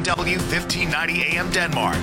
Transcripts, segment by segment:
WGBW 1590 AM Denmark,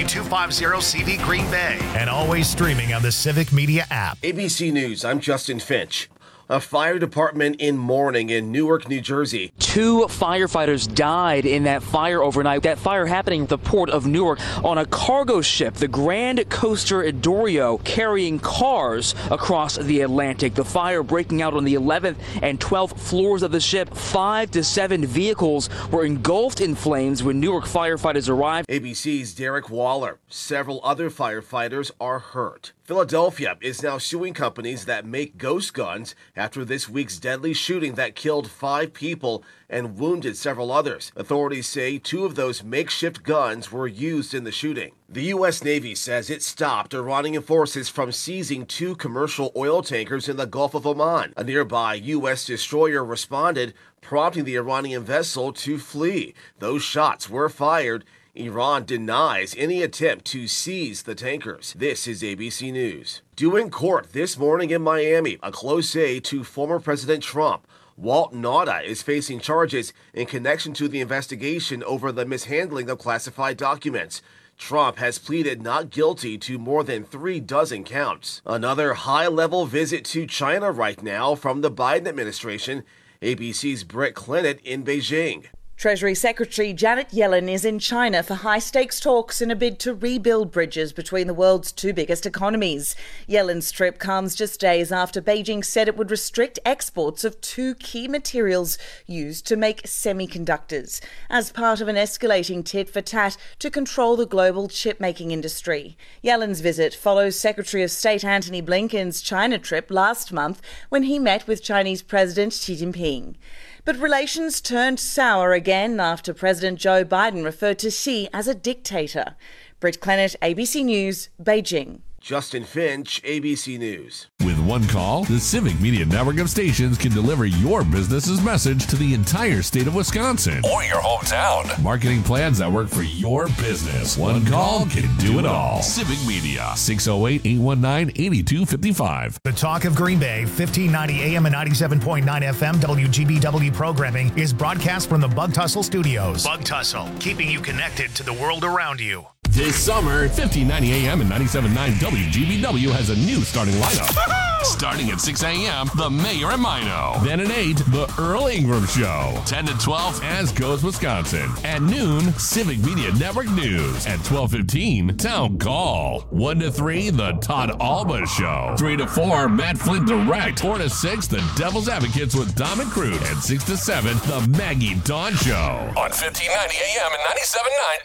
W250 CV Green Bay, and always streaming on the Civic Media app. ABC News, I'm Justin Finch. A fire department in mourning in Newark, New Jersey. 2 firefighters died in that fire overnight. That fire happening at the port of Newark on a cargo ship, the Grand Coaster Edorio, carrying cars across the Atlantic. The fire breaking out on the 11th and 12th floors of the ship. 5 to 7 vehicles were engulfed in flames when Newark firefighters arrived. ABC's Derek Waller. Several other firefighters are hurt. Philadelphia is now suing companies that make ghost guns after this week's deadly shooting that killed 5 people and wounded several others. Authorities say 2 of those makeshift guns were used in the shooting. The U.S. Navy says it stopped Iranian forces from seizing 2 commercial oil tankers in the Gulf of Oman. A nearby U.S. destroyer responded, prompting the Iranian vessel to flee. Those shots were fired. Iran denies any attempt to seize the tankers. This is ABC News. Due in court this morning in Miami, a close aide to former President Trump, Walt Nauta, is facing charges in connection to the investigation over the mishandling of classified documents. Trump has pleaded not guilty to more than 3 dozen counts. Another high-level visit to China right now from the Biden administration. ABC's Brett Clennett in Beijing. Treasury Secretary Janet Yellen is in China for high-stakes talks in a bid to rebuild bridges between the world's 2 biggest economies. Yellen's trip comes just days after Beijing said it would restrict exports of 2 key materials used to make semiconductors as part of an escalating tit-for-tat to control the global chip-making industry. Yellen's visit follows Secretary of State Antony Blinken's China trip last month when he met with Chinese President Xi Jinping. But relations turned sour again after President Joe Biden referred to Xi as a dictator. Britt Clennett, ABC News, Beijing. Justin Finch, ABC News. With one call, the Civic Media network of stations can deliver your business's message to the entire state of Wisconsin or your hometown. Marketing plans that work for your business. One call can do it all. Civic Media. 608-819-8255. The Talk of Green Bay, 1590 AM and 97.9 FM WGBW programming is broadcast from the Bug Tussle Studios. Bug Tussle, keeping you connected to the world around you. This summer, 1590 AM and 97.9 WGBW has a new starting lineup. Starting at 6 a.m., The Mayor and Mino. Then at 8, The Earl Ingram Show. 10 to 12, As Goes Wisconsin. At noon, Civic Media Network News. At 12:15, Town Call. 1 to 3, The Todd Alba Show. 3 to 4, Matt Flint Direct. 4 to 6, The Devil's Advocates with Dom and Crute. And 6 to 7, The Maggie Dawn Show. On 1590 AM and 97.9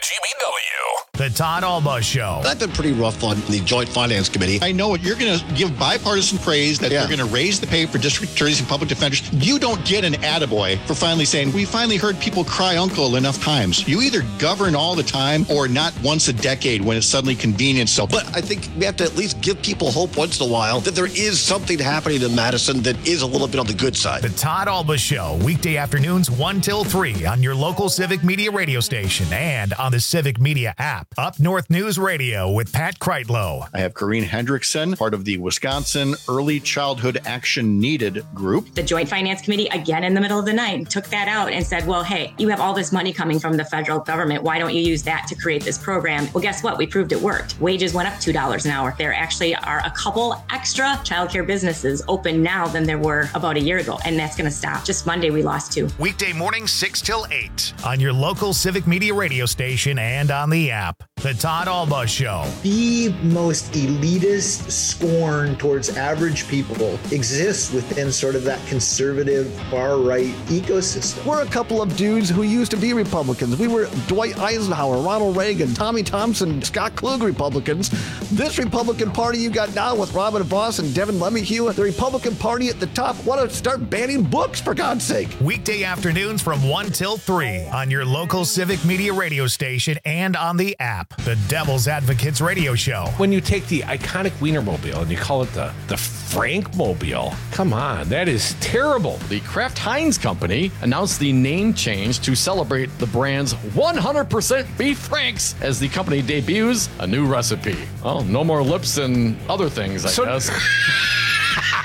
WGBW. The Todd Alba Show. I've been pretty rough on the Joint Finance Committee. I know you're going to give bipartisan praise that they're going to raise the pay for district attorneys and public defenders. You don't get an attaboy for finally saying, we finally heard people cry uncle enough times. You either govern all the time or not once a decade when it's suddenly convenient. So, but I think we have to at least give people hope once in a while that there is something happening in Madison that is a little bit on the good side. The Todd Alba Show, weekday afternoons 1 till 3 on your local Civic Media radio station and on the Civic Media app. Up North News Radio with Pat Kreitlow. I have Corrine Hendrickson, part of the Wisconsin Early Childhood Action Needed group. The Joint Finance Committee, again in the middle of the night, took that out and said, well, hey, you have all this money coming from the federal government. Why don't you use that to create this program? Well, guess what? We proved it worked. Wages went up $2 an hour. There actually are a couple extra childcare businesses open now than there were about a year ago, and that's going to stop. Just Monday, we lost 2. Weekday mornings 6 till 8 on your local Civic Media radio station and on the app. The Todd Alba Show. The most elitist scorn towards average people exists within sort of that conservative far-right ecosystem. We're a couple of dudes who used to be Republicans. We were Dwight Eisenhower, Ronald Reagan, Tommy Thompson, Scott Klug Republicans. This Republican Party you got now with Robin Voss and Devin LeMahieu, the Republican Party at the top, want to start banning books, for God's sake. Weekday afternoons from 1 till 3 on your local Civic Media radio station and on the app. The Devil's Advocates Radio Show. When you take the iconic Wienermobile and you call it the Frankmobile, come on, that is terrible. The Kraft Heinz Company announced the name change to celebrate the brand's 100% beef franks as the company debuts a new recipe. Well, no more lips and other things, I guess.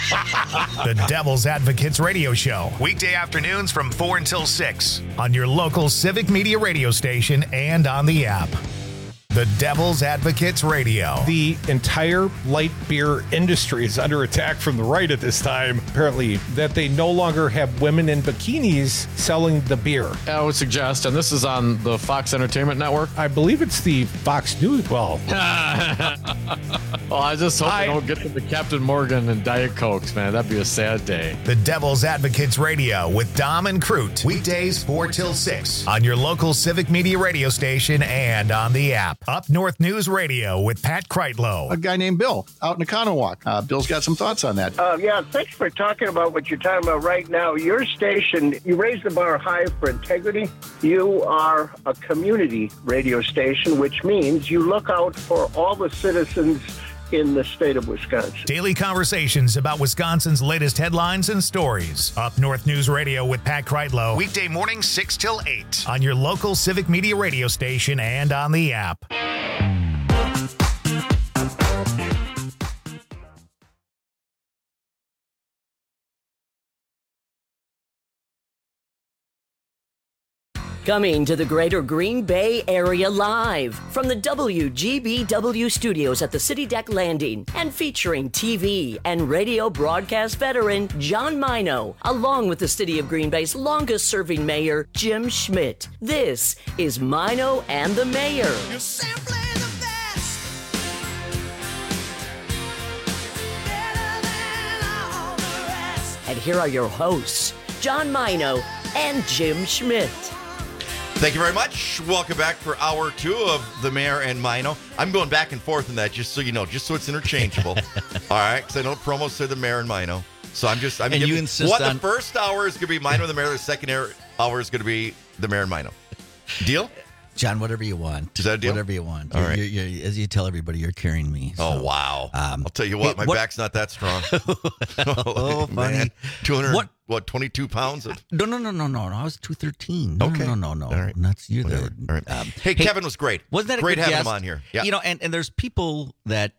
The Devil's Advocates Radio Show, weekday afternoons from 4 until 6 on your local Civic Media radio station and on the app. The Devil's Advocates Radio. The entire light beer industry is under attack from the right at this time. Apparently, that they no longer have women in bikinis selling the beer. I would suggest, and this is on the Fox Entertainment Network. I believe it's the Fox News. Well, I just hope they don't get to the Captain Morgan and Diet Cokes, man. That'd be a sad day. The Devil's Advocates Radio with Dom and Crute. Weekdays 4 till 6 on your local Civic Media radio station and on the app. Up North News Radio with Pat Kreitlow. A guy named Bill out in Economowoc. Bill's got some thoughts on that. Yeah, thanks for talking about what you're talking about right now. Your station, you raise the bar high for integrity. You are a community radio station, which means you look out for all the citizens in the state of Wisconsin. Daily conversations about Wisconsin's latest headlines and stories. Up North News Radio with Pat Kreitlow. Weekday mornings 6 till 8 on your local Civic Media radio station and on the app. Coming to the greater Green Bay area live from the WGBW studios at the City Deck Landing and featuring TV and radio broadcast veteran John Mino, along with the City of Green Bay's longest serving mayor, Jim Schmidt. This is Mino and the Mayor. You're simply the best. Better than all the rest. And here are your hosts, John Mino and Jim Schmidt. Thank you very much. Welcome back for hour 2 of the Mayor and Mino. I'm going back and forth in that, just so you know, just so it's interchangeable. All right, because I know promos say the Mayor and Mino. So I'm and you insist on... The first hour is going to be Mino and the Mayor. The second hour is going to be the Mayor and Mino. Deal? John, whatever you want. Is that a deal? Whatever you want. All right. You're, as you tell everybody, you're carrying me. So. Oh, wow. I'll tell you what, my back's not that strong. Oh, funny. Man. 22 pounds? No. I was 213. Okay. No. All right. That's you there. All right. Hey, Kevin was great. Wasn't that great a good having guest? him on here? Yeah. You know, and there's people that,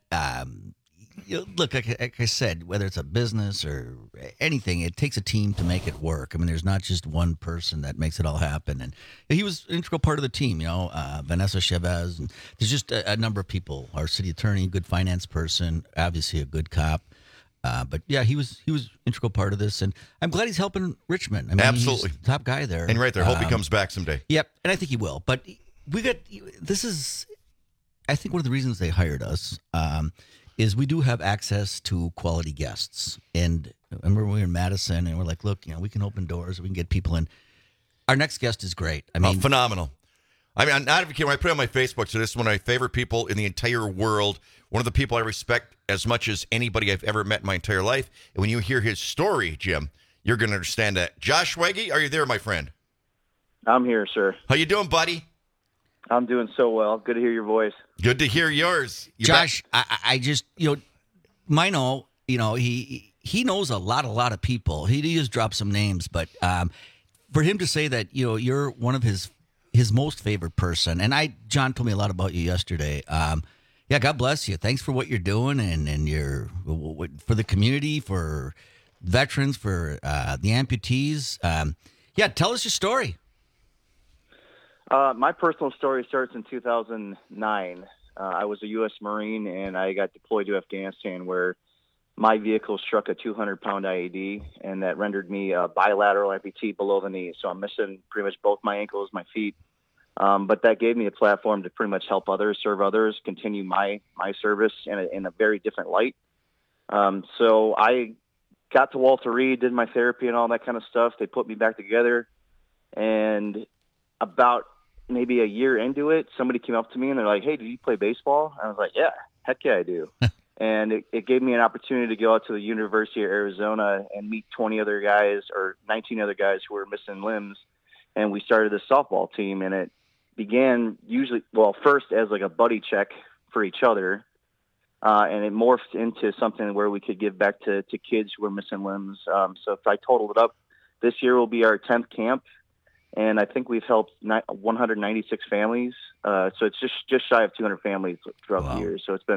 look, like I said, whether it's a business or anything, it takes a team to make it work. I mean, there's not just one person that makes it all happen. And he was an integral part of the team, Vanessa Chavez. And there's just a number of people. Our city attorney, good finance person, obviously a good cop. But yeah, he was integral part of this, and I'm glad he's helping Richmond. I mean, absolutely, he's the top guy there. And right there, hope he comes back someday. Yep, and I think he will. But this is, I think, one of the reasons they hired us is we do have access to quality guests. And I remember we were in Madison, and we're like, look, we can open doors, we can get people in. Our next guest is great. I mean, phenomenal. I mean, I'm not advocating. When I put it on my Facebook, so this is one of my favorite people in the entire world. One of the people I respect as much as anybody I've ever met in my entire life. And when you hear his story, Jim, you're going to understand that. Josh Schwege, are you there, my friend? I'm here, sir. How you doing, buddy? I'm doing so well. Good to hear your voice. Good to hear yours. Josh, I just, Mino, he knows a lot of people. He just dropped some names, but for him to say that, you're one of his most favorite person, and John told me a lot about you yesterday. Yeah, God bless you. Thanks for what you're doing and for the community, for veterans, for the amputees. Yeah, tell us your story. My personal story starts in 2009. I was a U.S. Marine, and I got deployed to Afghanistan, where my vehicle struck a 200-pound IED, and that rendered me a bilateral amputee below the knee. So I'm missing pretty much both my ankles, my feet. But that gave me a platform to pretty much help others, serve others, continue my service in a very different light. So I got to Walter Reed, did my therapy and all that kind of stuff. They put me back together, and about maybe a year into it, somebody came up to me and they're like, "Hey, do you play baseball?" I was like, "Yeah, heck yeah, I do." And it gave me an opportunity to go out to the University of Arizona and meet 20 other guys or 19 other guys who were missing limbs. And we started this softball team, and it began first as like a buddy check for each other. And it morphed into something where we could give back to kids who were missing limbs. So if I totaled it up, this year will be our 10th camp. And I think we've helped 196 families. So it's just shy of 200 families throughout the year. So it's been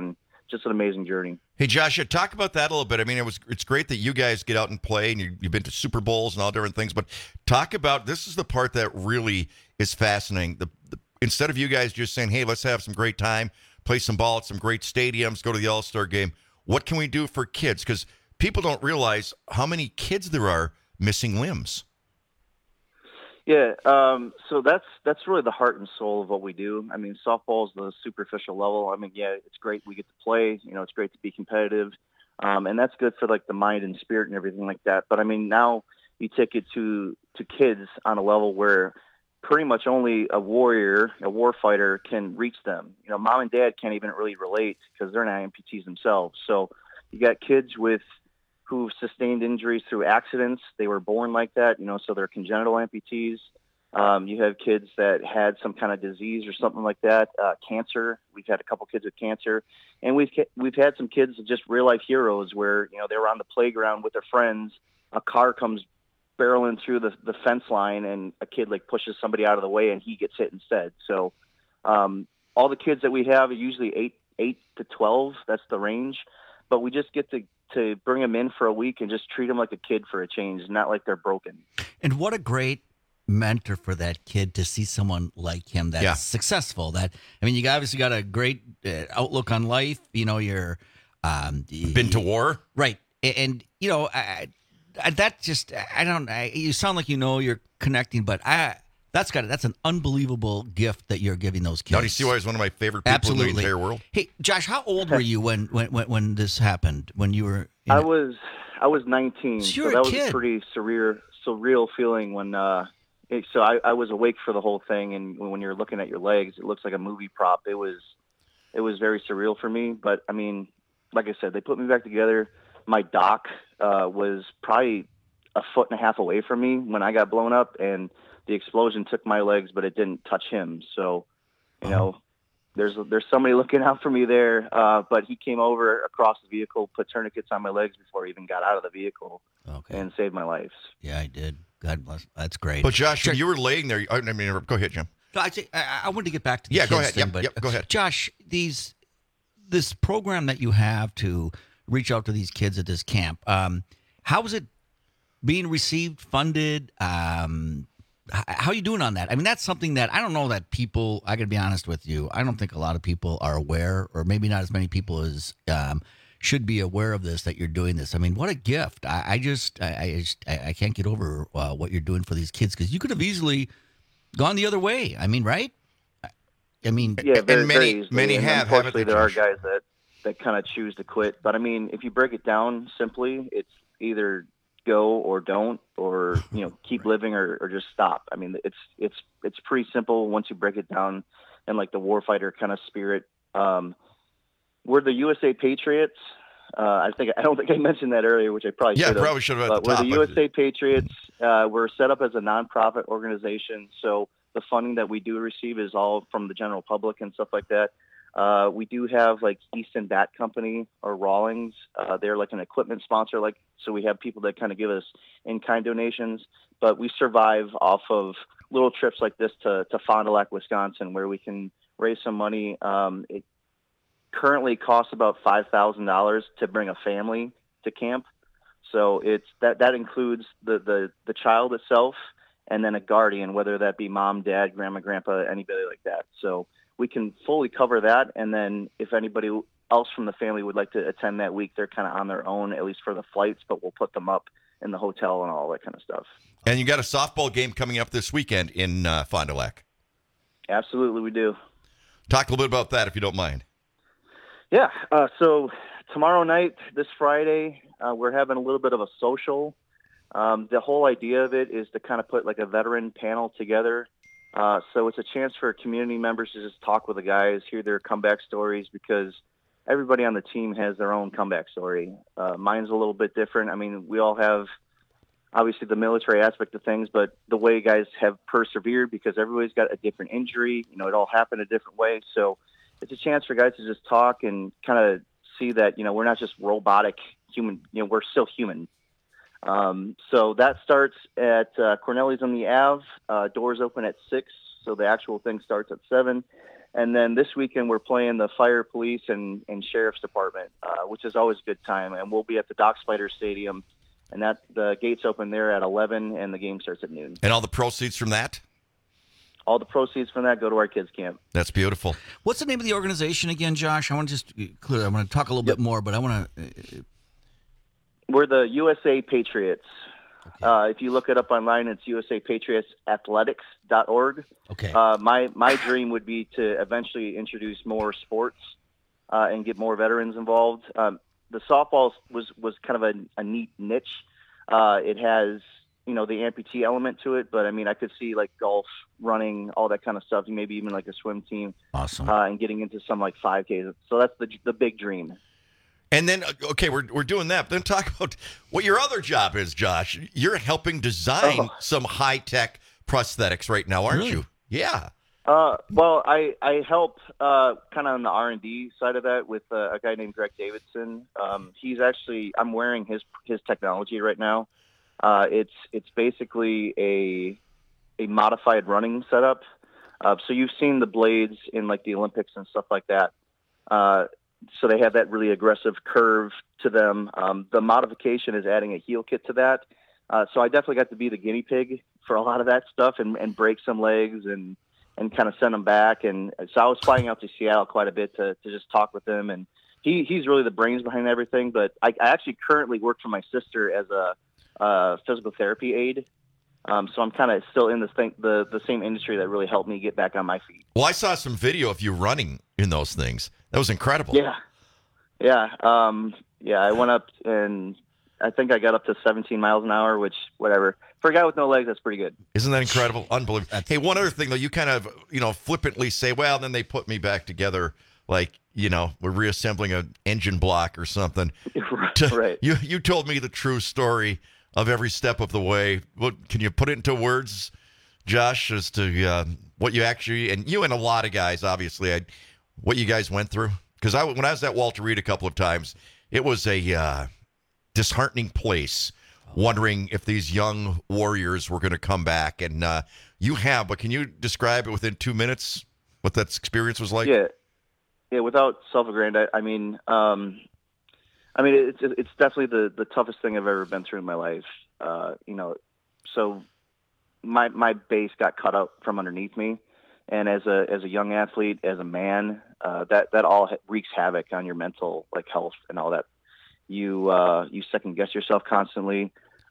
just an amazing journey. Hey, Joshua, talk about that a little bit. I mean, it's great that you guys get out and play, and you've been to Super Bowls and all different things, but talk about, this is the part that really is fascinating. Instead of you guys just saying, hey, let's have some great time, play some ball at some great stadiums, go to the All-Star game, what can we do for kids? Because people don't realize how many kids there are missing limbs. Yeah, so that's really the heart and soul of what we do. I mean, softball is the superficial level. I mean, yeah, it's great we get to play. You know, it's great to be competitive, and that's good for like the mind and spirit and everything like that. But I mean, now you take it to kids on a level where pretty much only a warrior, a war fighter, can reach them. You know, mom and dad can't even really relate because they're not amputees themselves. So you got kids who've sustained injuries through accidents. They were born like that, you know, so they're congenital amputees. You have kids that had some kind of disease or something like that, cancer. We've had a couple kids with cancer. And we've had some kids just real-life heroes where, you know, they were on the playground with their friends. A car comes barreling through the fence line, and a kid, like, pushes somebody out of the way, and he gets hit instead. So all the kids that we have are usually 8 to 12. That's the range. But we just get to bring them in for a week and just treat them like a kid for a change, not like they're broken. And what a great mentor for that kid to see someone like him that's successful. That, I mean, you obviously got a great outlook on life. You know, you're been to war, right? And you know, you sound like, you know, you're connecting, but that's an unbelievable gift that you're giving those kids. Now, do you see why he's one of my favorite people in the entire world? Hey, Josh, how old were you when this happened? When you were? I was 19, so that was a pretty surreal feeling when. So I was awake for the whole thing, and when you're looking at your legs, it looks like a movie prop. It was very surreal for me. But I mean, like I said, they put me back together. My doc was probably 1.5 feet away from me when I got blown up, and the explosion took my legs, but it didn't touch him. So, you know, there's somebody looking out for me there. But he came over across the vehicle, put tourniquets on my legs before I even got out of the vehicle, and saved my life. Yeah, I did. God bless. That's great. But Josh, when you were laying there, I mean, go ahead, Jim. No, I wanted to get back to the go kids ahead. thing, Go ahead. Josh, this program that you have to reach out to these kids at this camp, how is it being received, funded? How are you doing on that? I mean, that's something that I don't know that people, I got to be honest with you, I don't think a lot of people are aware, or maybe not as many people as should be aware of this, that you're doing this. I mean, what a gift. I can't get over what you're doing for these kids, because you could have easily gone the other way. I mean, right? I mean, yeah, and many have. Unfortunately, there are guys that kind of choose to quit. But I mean, if you break it down simply, it's either go or don't, or, you know, keep living or just stop. I mean, it's pretty simple once you break it down, and like the warfighter kind of spirit. We're the USA Patriots. I don't think I mentioned that earlier, which I probably should have. Yeah, probably should have. But we're the USA Patriots. We're set up as a nonprofit organization, so the funding that we do receive is all from the general public and stuff like that. We do have like Easton Bat Company or Rawlings. They're like an equipment sponsor, so we have people that kind of give us in-kind donations. But we survive off of little trips like this to Fond du Lac, Wisconsin, where we can raise some money. It currently costs about $5,000 to bring a family to camp. So it's that includes the child itself, and then a guardian, whether that be mom, dad, grandma, grandpa, anybody like that. So we can fully cover that. And then if anybody else from the family would like to attend that week, they're kind of on their own, at least for the flights, but we'll put them up in the hotel and all that kind of stuff. And you got a softball game coming up this weekend in Fond du Lac. Absolutely, we do. Talk a little bit about that, if you don't mind. Yeah. So tomorrow night, this Friday, we're having a little bit of a social. The whole idea of it is to kind of put like a veteran panel together. So it's a chance for community members to just talk with the guys, hear their comeback stories, because everybody on the team has their own comeback story. Mine's a little bit different. I mean, we all have obviously the military aspect of things, but the way guys have persevered, because everybody's got a different injury, you know, it all happened a different way. So it's a chance for guys to just talk and kind of see that, you know, we're not just robotic human, you know, we're still human. So that starts at Cornelius on the Ave. Doors open at 6, So the actual thing starts at 7. And then this weekend we're playing the fire, police, and sheriff's department, which is always a good time. And we'll be at the Doc Spider Stadium, and the gates open there at 11, and the game starts at noon. And all the proceeds from that? All the proceeds from that go to our kids' camp. That's beautiful. What's the name of the organization again, Josh? I want to just clear. I want to talk a little bit more, but I want to. We're the USA Patriots. Okay. If you look it up online, it's USAPatriotsAthletics.org. Okay. My dream would be to eventually introduce more sports and get more veterans involved. The softball was kind of a neat niche. It has, the amputee element to it, but I mean, I could see like golf, running, all that kind of stuff, maybe even like a swim team. Awesome. And getting into some like 5Ks. So that's the big dream. And then, okay, we're doing that. But then talk about what your other job is, Josh. You're helping design some high-tech prosthetics right now, aren't you? Yeah. Well, I help kind of on the R&D side of that with a guy named Greg Davidson. I'm wearing his technology right now. It's basically a modified running setup. So you've seen the blades in like the Olympics and stuff like that. So they have that really aggressive curve to them. The modification is adding a heel kit to that. So I definitely got to be the guinea pig for a lot of that stuff and break some legs and kind of send them back. And so I was flying out to Seattle quite a bit to just talk with him. And he's really the brains behind everything. But I actually currently work for my sister as a physical therapy aide. So I'm kind of still in the same industry that really helped me get back on my feet. Well, I saw some video of you running in those things. That was incredible. Yeah. I went up and I think I got up to 17 miles an hour, which, whatever. For a guy with no legs, that's pretty good. Isn't that incredible? Unbelievable. Hey, one other thing, though, you kind of, flippantly say, well, then they put me back together like, we're reassembling an engine block or something. Right. You told me the true story of every step of the way. Can you put it into words, Josh, as to what you actually, and you and a lot of guys, obviously, what you guys went through? Because when I was at Walter Reed a couple of times, it was a disheartening place, wondering if these young warriors were going to come back. And you have, but can you describe it within 2 minutes what that experience was like? Yeah. Without self-aggrandizing, I mean, it's definitely the toughest thing I've ever been through in my life. So my base got cut out from underneath me. And as a young athlete, as a man, that all wreaks havoc on your mental health and all that. You second guess yourself constantly.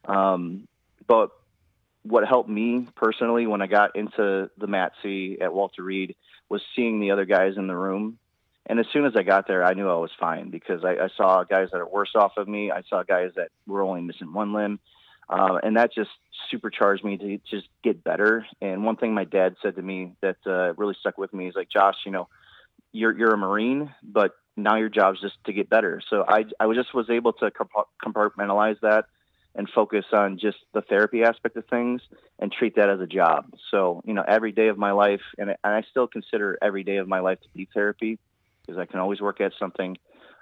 But what helped me personally when I got into the MATC at Walter Reed was seeing the other guys in the room. And as soon as I got there, I knew I was fine because I saw guys that are worse off of me. I saw guys that were only missing one limb. And that just supercharged me to just get better. And one thing my dad said to me that really stuck with me is like, Josh, you're a Marine, but now your job's just to get better. So I was able to compartmentalize that and focus on just the therapy aspect of things and treat that as a job. So, every day of my life, and I still consider every day of my life to be therapy because I can always work at something.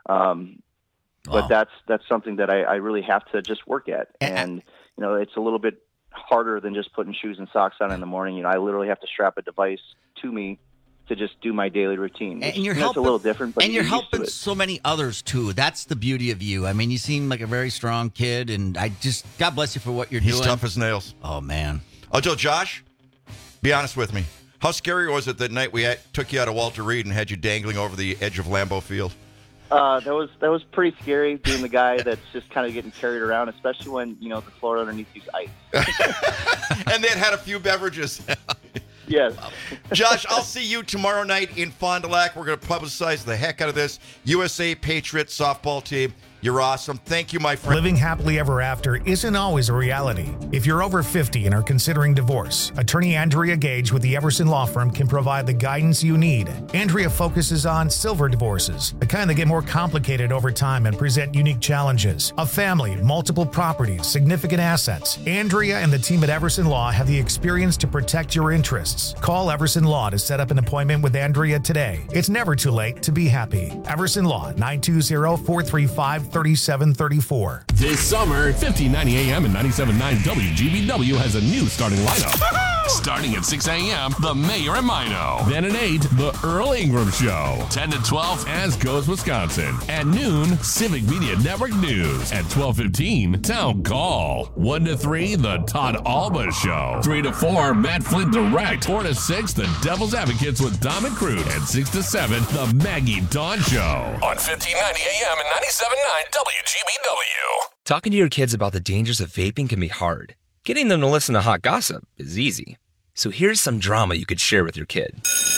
But that's something that I really have to just work at. And, it's a little bit harder than just putting shoes and socks on in the morning. I literally have to strap a device to me to just do my daily routine. And you're helping, it's a little different, but you're helping so many others too. That's the beauty of you. I mean, you seem like a very strong kid, and God bless you for what you're doing. He's tough as nails. Oh man. Josh, be honest with me. How scary was it that night we took you out of Walter Reed and had you dangling over the edge of Lambeau Field? That was pretty scary, being the guy that's just kind of getting carried around, especially when the floor underneath you's ice. And then had a few beverages. Yes. Josh, I'll see you tomorrow night in Fond du Lac. We're going to publicize the heck out of this USA Patriots softball team. You're awesome. Thank you, my friend. Living happily ever after isn't always a reality. If you're over 50 and are considering divorce, attorney Andrea Gage with the Everson Law Firm can provide the guidance you need. Andrea focuses on silver divorces, the kind that get more complicated over time and present unique challenges. A family, multiple properties, significant assets. Andrea and the team at Everson Law have the experience to protect your interests. Call Everson Law to set up an appointment with Andrea today. It's never too late to be happy. Everson Law, 920-435-3734. This summer, 1590 AM and 97.9 WGBW has a new starting lineup. Starting at 6 a.m., The Mayor and Mino. Then at 8, The Earl Ingram Show. 10 to 12, As Goes Wisconsin. At noon, Civic Media Network News. At 12:15, Town Call. 1 to 3, The Todd Alba Show. 3 to 4, Matt Flint Direct. 4 to 6, The Devil's Advocates with Dom and Crude. And 6 to 7, The Maggie Dawn Show. On 1590 AM and 97.9 WGBW. Talking to your kids about the dangers of vaping can be hard. Getting them to listen to hot gossip is easy. So here's some drama you could share with your kid.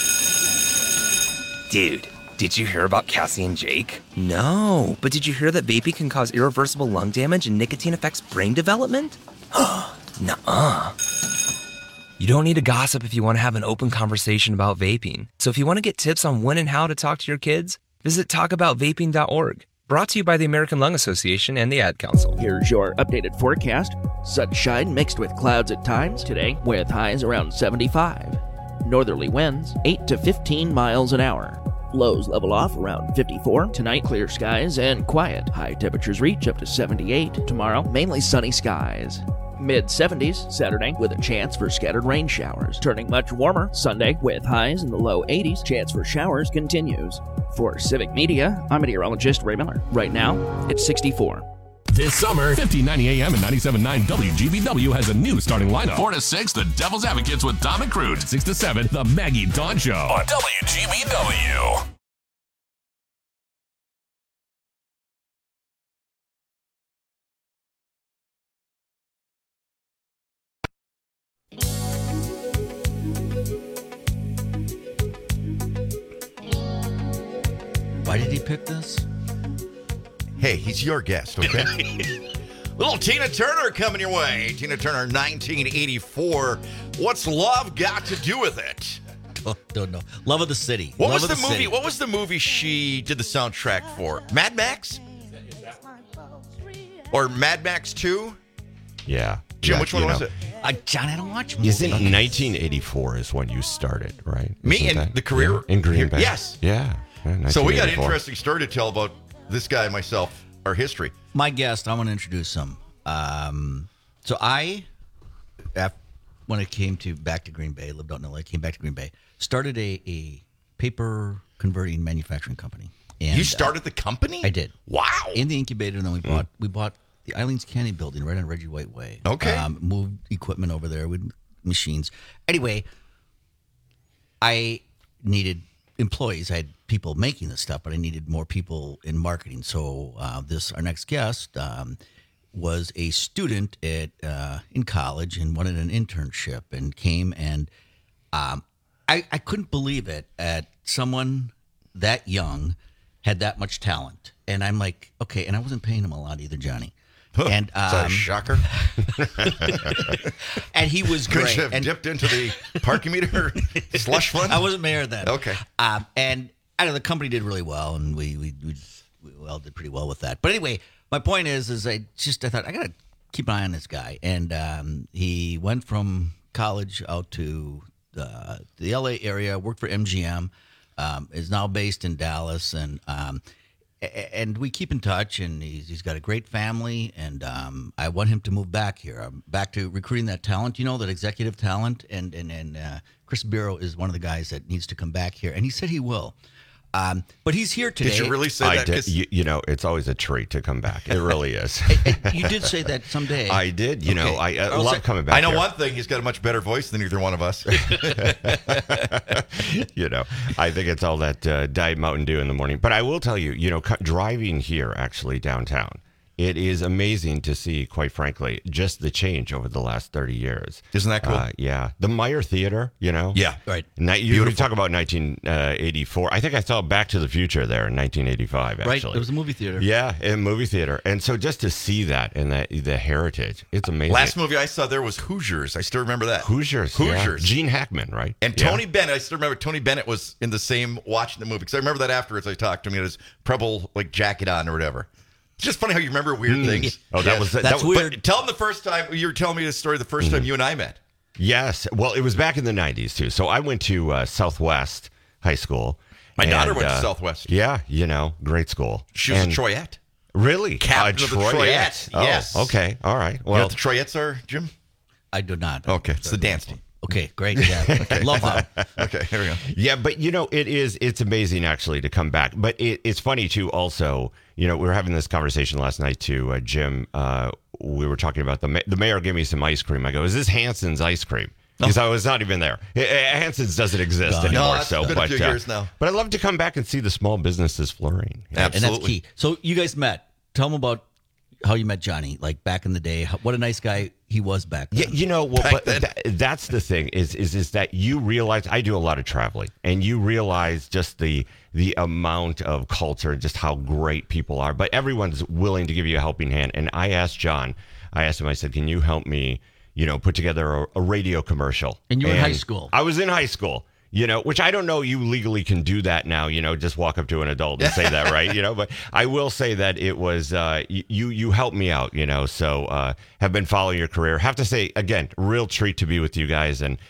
Dude, did you hear about Cassie and Jake? No, but did you hear that vaping can cause irreversible lung damage and nicotine affects brain development? Nuh-uh. You don't need to gossip if you want to have an open conversation about vaping. So if you want to get tips on when and how to talk to your kids, visit talkaboutvaping.org. Brought to you by the American Lung Association and the Ad Council. Here's your updated forecast. Sunshine mixed with clouds at times today, with highs around 75. Northerly winds 8 to 15 miles an hour. Lows level off around 54. Tonight, clear skies and quiet. High temperatures reach up to 78. Tomorrow, mainly sunny skies. Mid-70s Saturday with a chance for scattered rain showers. Turning much warmer Sunday with highs in the low 80s. Chance for showers continues. For Civic Media, I'm meteorologist Ray Miller. Right now, it's 64. This summer, 1590 AM and 97.9 WGBW has a new starting lineup. 4 to 6, The Devil's Advocates with Dom and Crude. 6 to 7, The Maggie Dawn Show. On WGBW. Why did he pick this? Hey, he's your guest, okay? Little Tina Turner coming your way. Tina Turner, 1984. What's love got to do with it? Don't know. Love of the City. What Love was of the movie? City. What was the movie she did the soundtrack for? Mad Max? Or Mad Max 2? Yeah. Jim, which one was it? John, I don't watch movies. Isn't 1984 is when you started, right? Me Isn't and that- the career? in Green Bay? Yes. Yeah. So we got an 1984. interesting story to tell about this guy and myself, our history. My guest, I want to introduce him. So when I came back to Green Bay, lived out in LA, came back to Green Bay, started a paper converting manufacturing company. And You started the company? I did. Wow. In the incubator, and then we bought the Eileen's Candy building right on Reggie White Way. Okay. Moved equipment over there with machines. Anyway, I needed employees. I had people making this stuff, but I needed more people in marketing. So our next guest was a student at in college and wanted an internship and came and I couldn't believe it at someone that young had that much talent. And I'm like, okay, and I wasn't paying him a lot either, Johnny. And Is that a shocker? and he was Could great. you have And- dipped into the parking meter slush fund? I wasn't mayor then. Okay. And I know the company did really well, and we all did pretty well with that. But anyway, my point is I thought I gotta keep an eye on this guy, and he went from college out to the LA area, worked for MGM, is now based in Dallas, and we keep in touch, and he's got a great family, and I want him to move back here. I'm back to recruiting that talent, that executive talent, and Chris Biro is one of the guys that needs to come back here, and he said he will. But he's here today. Did you really say that? Did. It's always a treat to come back. It really is. You did say that someday. I did. Okay. I love coming back. I know here. one thing. He's got a much better voice than either one of us. I think it's all that Diet Mountain Dew in the morning. But I will tell you, driving here actually downtown, it is amazing to see, quite frankly, just the change over the last 30 years. Isn't that cool? Yeah. The Meyer Theater, Yeah. Right. You talk about 1984. I think I saw Back to the Future there in 1985, actually. Right. It was a movie theater. Yeah, a movie theater. And so just to see that and the heritage, it's amazing. Last movie I saw there was Hoosiers. I still remember that. Hoosiers. Yeah. Gene Hackman, right? And Tony Bennett. I still remember Tony Bennett was in the same watching the movie. Because I remember that afterwards I talked to him. He had his Preble jacket on or whatever. It's just funny how you remember weird things. Oh, That's weird. But tell him the first time, you were telling me this story the first time you and I met. Yes. Well, it was back in the 90s, too. So I went to Southwest High School. My daughter went to Southwest. Yeah, great school. She was a Troyette. Really? Captain of the Troyette. Oh, yes. Okay. All right. Well, you know what the Troyettes are, Jim? I do not. Okay. It's the dance team. Okay, great. Yeah, love that. Okay, here we go. Yeah, but it's amazing actually to come back. But it's funny too. Also, we were having this conversation last night too, Jim. We were talking about the mayor gave me some ice cream. I go, is this Hanson's ice cream? Because I was not even there. Hanson's doesn't exist anymore. It's been a few years now. But I'd love to come back and see the small businesses flourishing. And that's key. So you guys met. Tell them about how you met Johnny, like back in the day. What a nice guy he was back then. Yeah, that's the thing is that you realize I do a lot of traveling, and you realize just the amount of culture and just how great people are. But everyone's willing to give you a helping hand. And I asked him, I said, can you help me, put together a radio commercial? And you were in high school. I was in high school. Which I don't know you legally can do that now, just walk up to an adult and say that, right? But I will say that it was, you helped me out, so have been following your career. Have to say, again, real treat to be with you guys, and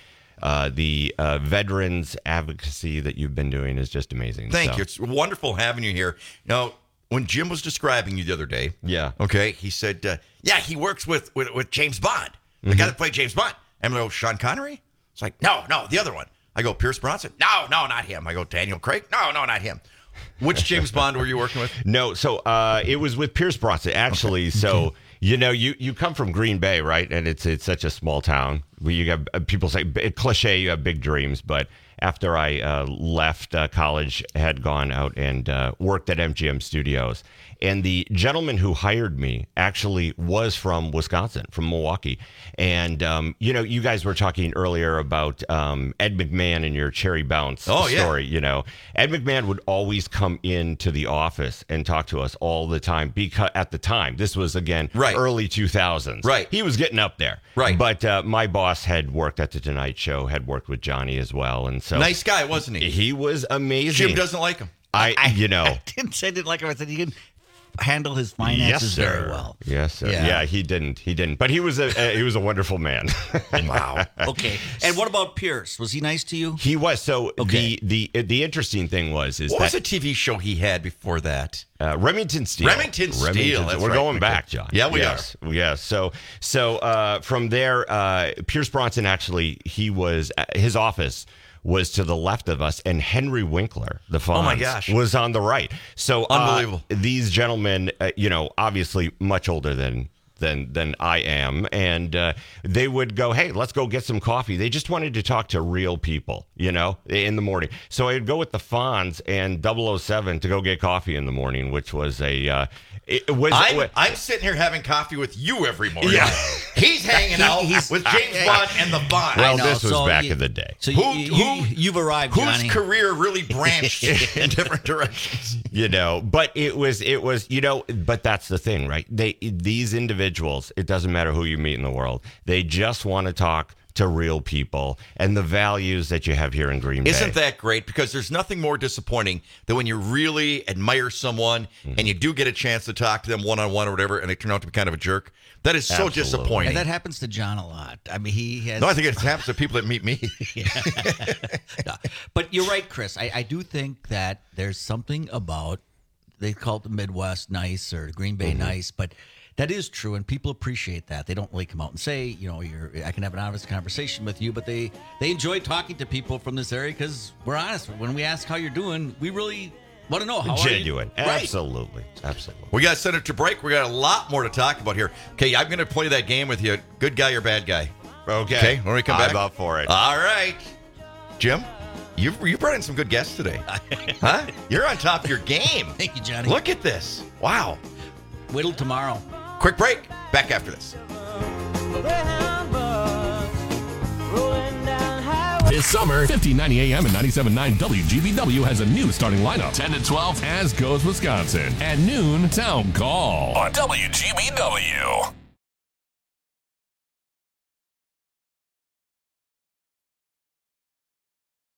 the veterans advocacy that you've been doing is just amazing. Thank you. It's wonderful having you here. Now, when Jim was describing you the other day, he said, he works with James Bond, the guy that played James Bond. And I go, Sean Connery? It's like, no, the other one. I go, Pierce Brosnan? No, not him. I go, Daniel Craig? No, not him. Which James Bond were you working with? No, so it was with Pierce Brosnan, actually. Okay. So, you come from Green Bay, right? And it's such a small town. You got people say, cliche, you have big dreams. But after I left college, had gone out and worked at MGM Studios. And the gentleman who hired me actually was from Wisconsin, from Milwaukee. And, you guys were talking earlier about Ed McMahon and your Cherry Bounce story. Yeah. Ed McMahon would always come into the office and talk to us all the time because at the time, this was, again, early 2000s. Right. He was getting up there. Right. But my boss had worked at The Tonight Show, had worked with Johnny as well. And so nice guy, wasn't he? He was amazing. Jim doesn't like him. I didn't say I didn't like him. I said he can handle his finances very well. Yes, sir. Yeah, he didn't. But he was a wonderful man. Wow. Okay. And what about Pierce? Was he nice to you? He was. So the interesting thing was what was a TV show he had before that? Remington Steele. Remington Steele. We're going back, John. Yeah, we are. Yeah. So from there, Pierce Brosnan actually his office was to the left of us, and Henry Winkler, the Fonz, was on the right. So unbelievable. These gentlemen, obviously much older than I am, and they would go, hey, let's go get some coffee. They just wanted to talk to real people, in the morning. So I'd go with the Fonz and 007 to go get coffee in the morning, which was I'm sitting here having coffee with you every morning. Yeah. He's hanging out with James Bond and the Bond. Well, this was back in the day. So you've arrived, Johnny. Whose career really branched in different directions? But it was, but that's the thing, right? These individuals, it doesn't matter who you meet in the world, they just want to talk to real people and the values that you have here in Green Bay. Isn't that great? Because there's nothing more disappointing than when you really admire someone and you do get a chance to talk to them one-on-one or whatever, and they turn out to be kind of a jerk. That is so disappointing. And that happens to John a lot. I mean, he has... No, I think it happens to people that meet me. No, but you're right, Chris. I do think that there's something about, they call it the Midwest nice or Green Bay nice, but that is true, and people appreciate that. They don't come out and say, I can have an honest conversation with you, but they enjoy talking to people from this area because we're honest. When we ask how you're doing, we really want to know how genuine. Are you? Absolutely. Absolutely. We got to send it to break. We got a lot more to talk about here. Okay, I'm going to play that game with you. Good guy or bad guy? Okay. When we come back. I'm up for it. All right. Jim, you brought in some good guests today. Huh? You're on top of your game. Thank you, Johnny. Look at this. Wow. Wait till tomorrow. Quick break. Back after this. This summer, 1590 AM and 97.9 WGBW has a new starting lineup. 10 to 12, As Goes Wisconsin. At noon, Town Call on WGBW.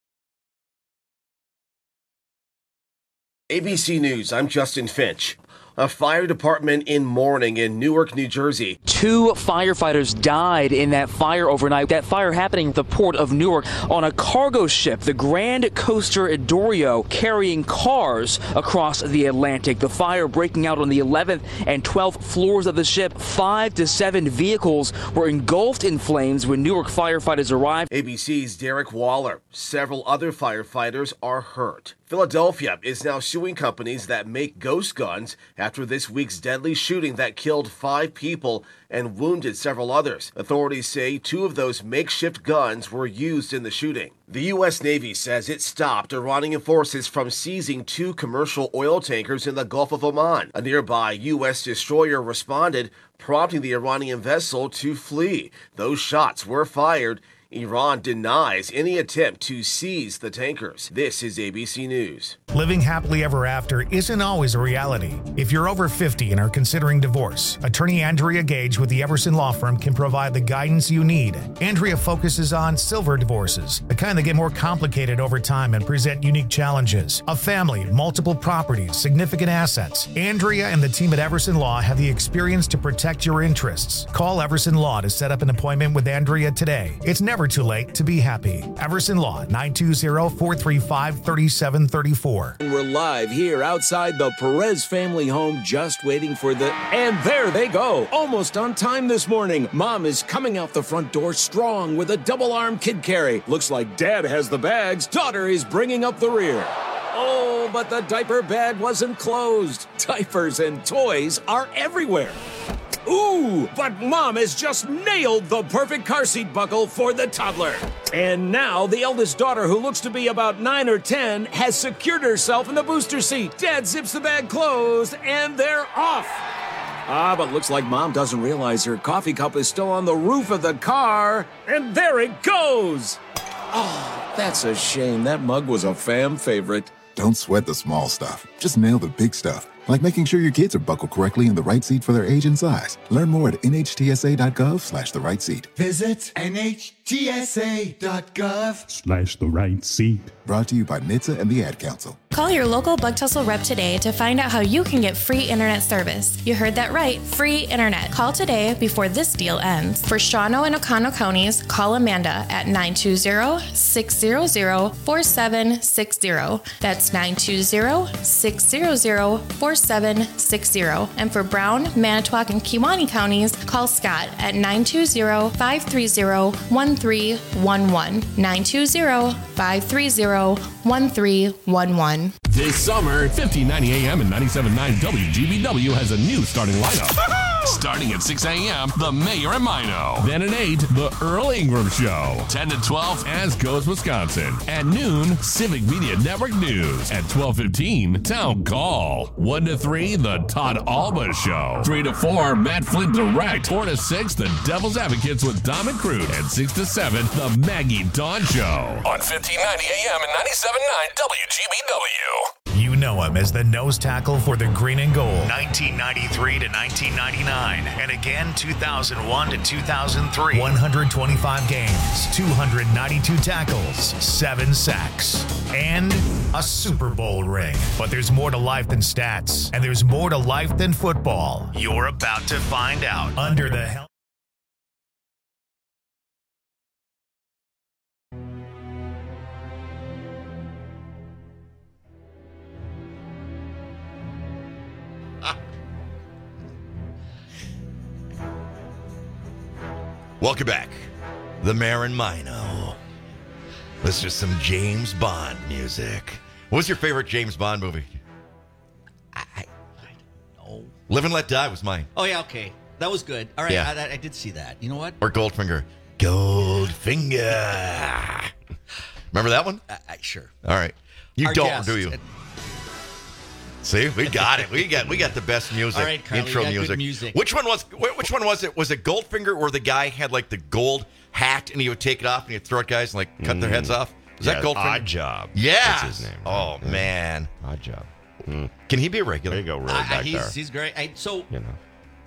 ABC News, I'm Justin Finch. A fire department in mourning in Newark, New Jersey. 2 firefighters died in that fire overnight. That fire happening at the port of Newark on a cargo ship, the Grand Coaster Edorio, carrying cars across the Atlantic. The fire breaking out on the 11th and 12th floors of the ship. 5 to 7 vehicles were engulfed in flames when Newark firefighters arrived. ABC's Derek Waller. Several other firefighters are hurt. Philadelphia is now suing companies that make ghost guns after this week's deadly shooting that killed 5 people and wounded several others. Authorities say 2 of those makeshift guns were used in the shooting. The U.S. Navy says it stopped Iranian forces from seizing 2 commercial oil tankers in the Gulf of Oman. A nearby U.S. destroyer responded, prompting the Iranian vessel to flee. Those shots were fired. Iran denies any attempt to seize the tankers. This is ABC News. Living happily ever after isn't always a reality. If you're over 50 and are considering divorce, attorney Andrea Gage with the Everson Law Firm can provide the guidance you need. Andrea focuses on silver divorces, the kind that get more complicated over time and present unique challenges. A family, multiple properties, significant assets. Andrea and the team at Everson Law have the experience to protect your interests. Call Everson Law to set up an appointment with Andrea today. It's never too late to be happy. Everson Law, 920-435-3734. We're live here outside the Perez family home, just waiting for the... And there they go, almost on time this morning. Mom is coming out the front door strong with a double-arm kid carry. Looks like Dad has the bags. Daughter is bringing up the rear. Oh, but the diaper bag wasn't closed. Diapers and toys are everywhere. Ooh, but Mom has just nailed the perfect car seat buckle for the toddler. And now the eldest daughter, who looks to be about 9 or 10, has secured herself in the booster seat. Dad zips the bag closed, and they're off. But looks like Mom doesn't realize her coffee cup is still on the roof of the car. And there it goes. Oh, that's a shame. That mug was a fam favorite. Don't sweat the small stuff. Just nail the big stuff. Like making sure your kids are buckled correctly in the right seat for their age and size. Learn more at nhtsa.gov/the right seat. Visit nhtsa.gov/ the right seat. Brought to you by NHTSA and the Ad Council. Call your local Bug Tussle rep today to find out how you can get free internet service. You heard that right, free internet. Call today before this deal ends. For Shawano and Oconto counties, call Amanda at 920-600-4760. That's 920-600-4760. And for Brown, Manitowoc, and Kewaunee counties, call Scott at 920-530-1311. 920-530-1311. This summer, 1590 AM and 97.9 WGBW has a new starting lineup. Starting at 6 a.m., The Mayor and Mino. Then at 8, The Earl Ingram Show. 10 to 12, As Goes Wisconsin. At noon, Civic Media Network News. At 12:15, Town Call. 1 to 3, The Todd Alba Show. 3 to 4, Matt Flint Direct. 4 to 6, The Devil's Advocates with Dom and Crude. And 6 to 7, The Maggie Dawn Show. On 1590 AM and 97.9 WGBW. You know him as the nose tackle for the Green and Gold, 1993 to 1999, and again 2001 to 2003. 125 games, 292 tackles, 7 sacks, and a Super Bowl ring. But there's more to life than stats, and there's more to life than football. You're about to find out under the helmet. Welcome back. The Mayor and Mino. Let's do some James Bond music. What was your favorite James Bond movie? I don't know. Live and Let Die was mine. Oh, yeah, okay. That was good. All right, Yeah. I did see that. You know what? Or Goldfinger. Goldfinger. Remember that one? Sure. All right. You Our don't, guest. do you? See, we got it. We got the best music. All right, Carly, intro we got good music. music. Which one was it? Was it Goldfinger where the guy had like the gold hat and he would take it off and he'd throw at guys and like cut their heads off? Was that Goldfinger? Odd Job. Yeah. That's his name. Oh man. Odd Job. Can he be a regular? There you go, really back there. He's great.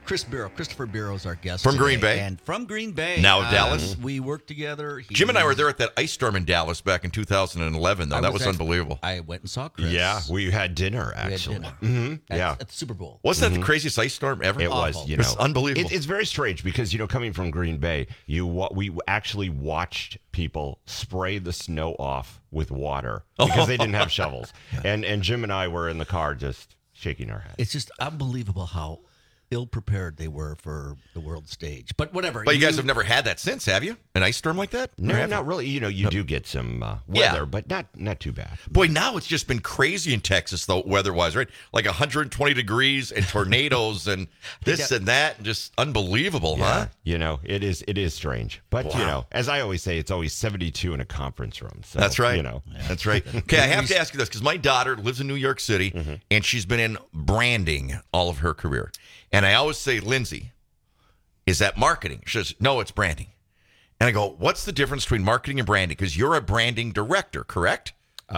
Christopher Bureau is our guest From today. Green Bay? And from Green Bay. Now of Dallas? We worked together. Jim and I were there at that ice storm in Dallas back in 2011, though. That was unbelievable. I went and saw Chris. Yeah, we had dinner, actually. Yeah. At the Super Bowl. Wasn't that the craziest ice storm ever? It was, It was unbelievable. It's very strange because, coming from Green Bay, we actually watched people spray the snow off with water because they didn't have shovels. And Jim and I were in the car just shaking our heads. It's just unbelievable how ill-prepared they were for the world stage. But whatever. But you guys have never had that since, have you? An ice storm like that? No, not really. You do get some weather, but not too bad. Boy, now it's just been crazy in Texas, though, weather-wise, right? Like 120 degrees and tornadoes and this and that. Just unbelievable, huh? It is strange. But, Wow. as I always say, it's always 72 in a conference room. So, That's right. That's right. Okay, I have to ask you this because my daughter lives in New York City, and she's been in branding all of her career. And I always say, Lindsay, is that marketing? She says, no, it's branding. And I go, what's the difference between marketing and branding? Because you're a branding director, correct?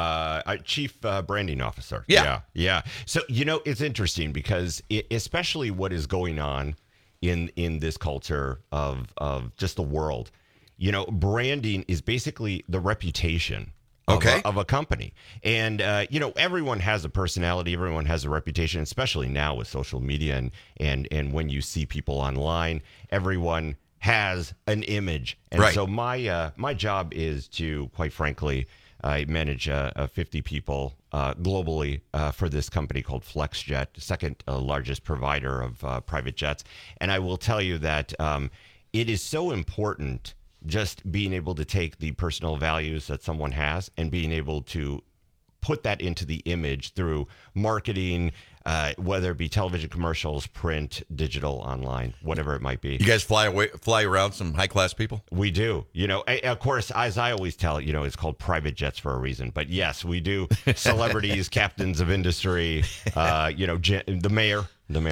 Chief branding officer. Yeah. Yeah. So, it's interesting because especially what is going on in this culture of just the world, branding is basically the reputation of a company. And, everyone has a personality. Everyone has a reputation, especially now with social media. And when you see people online, everyone has an image. And so my job is to, quite frankly, I manage 50 people globally for this company called FlexJet, second largest provider of private jets. And I will tell you that it is so important just being able to take the personal values that someone has and being able to put that into the image through marketing, whether it be television commercials, print, digital, online, whatever it might be. You guys fly around some high-class people? We do. Of course, as I always tell, it's called private jets for a reason. But yes, we do celebrities, captains of industry, the mayor.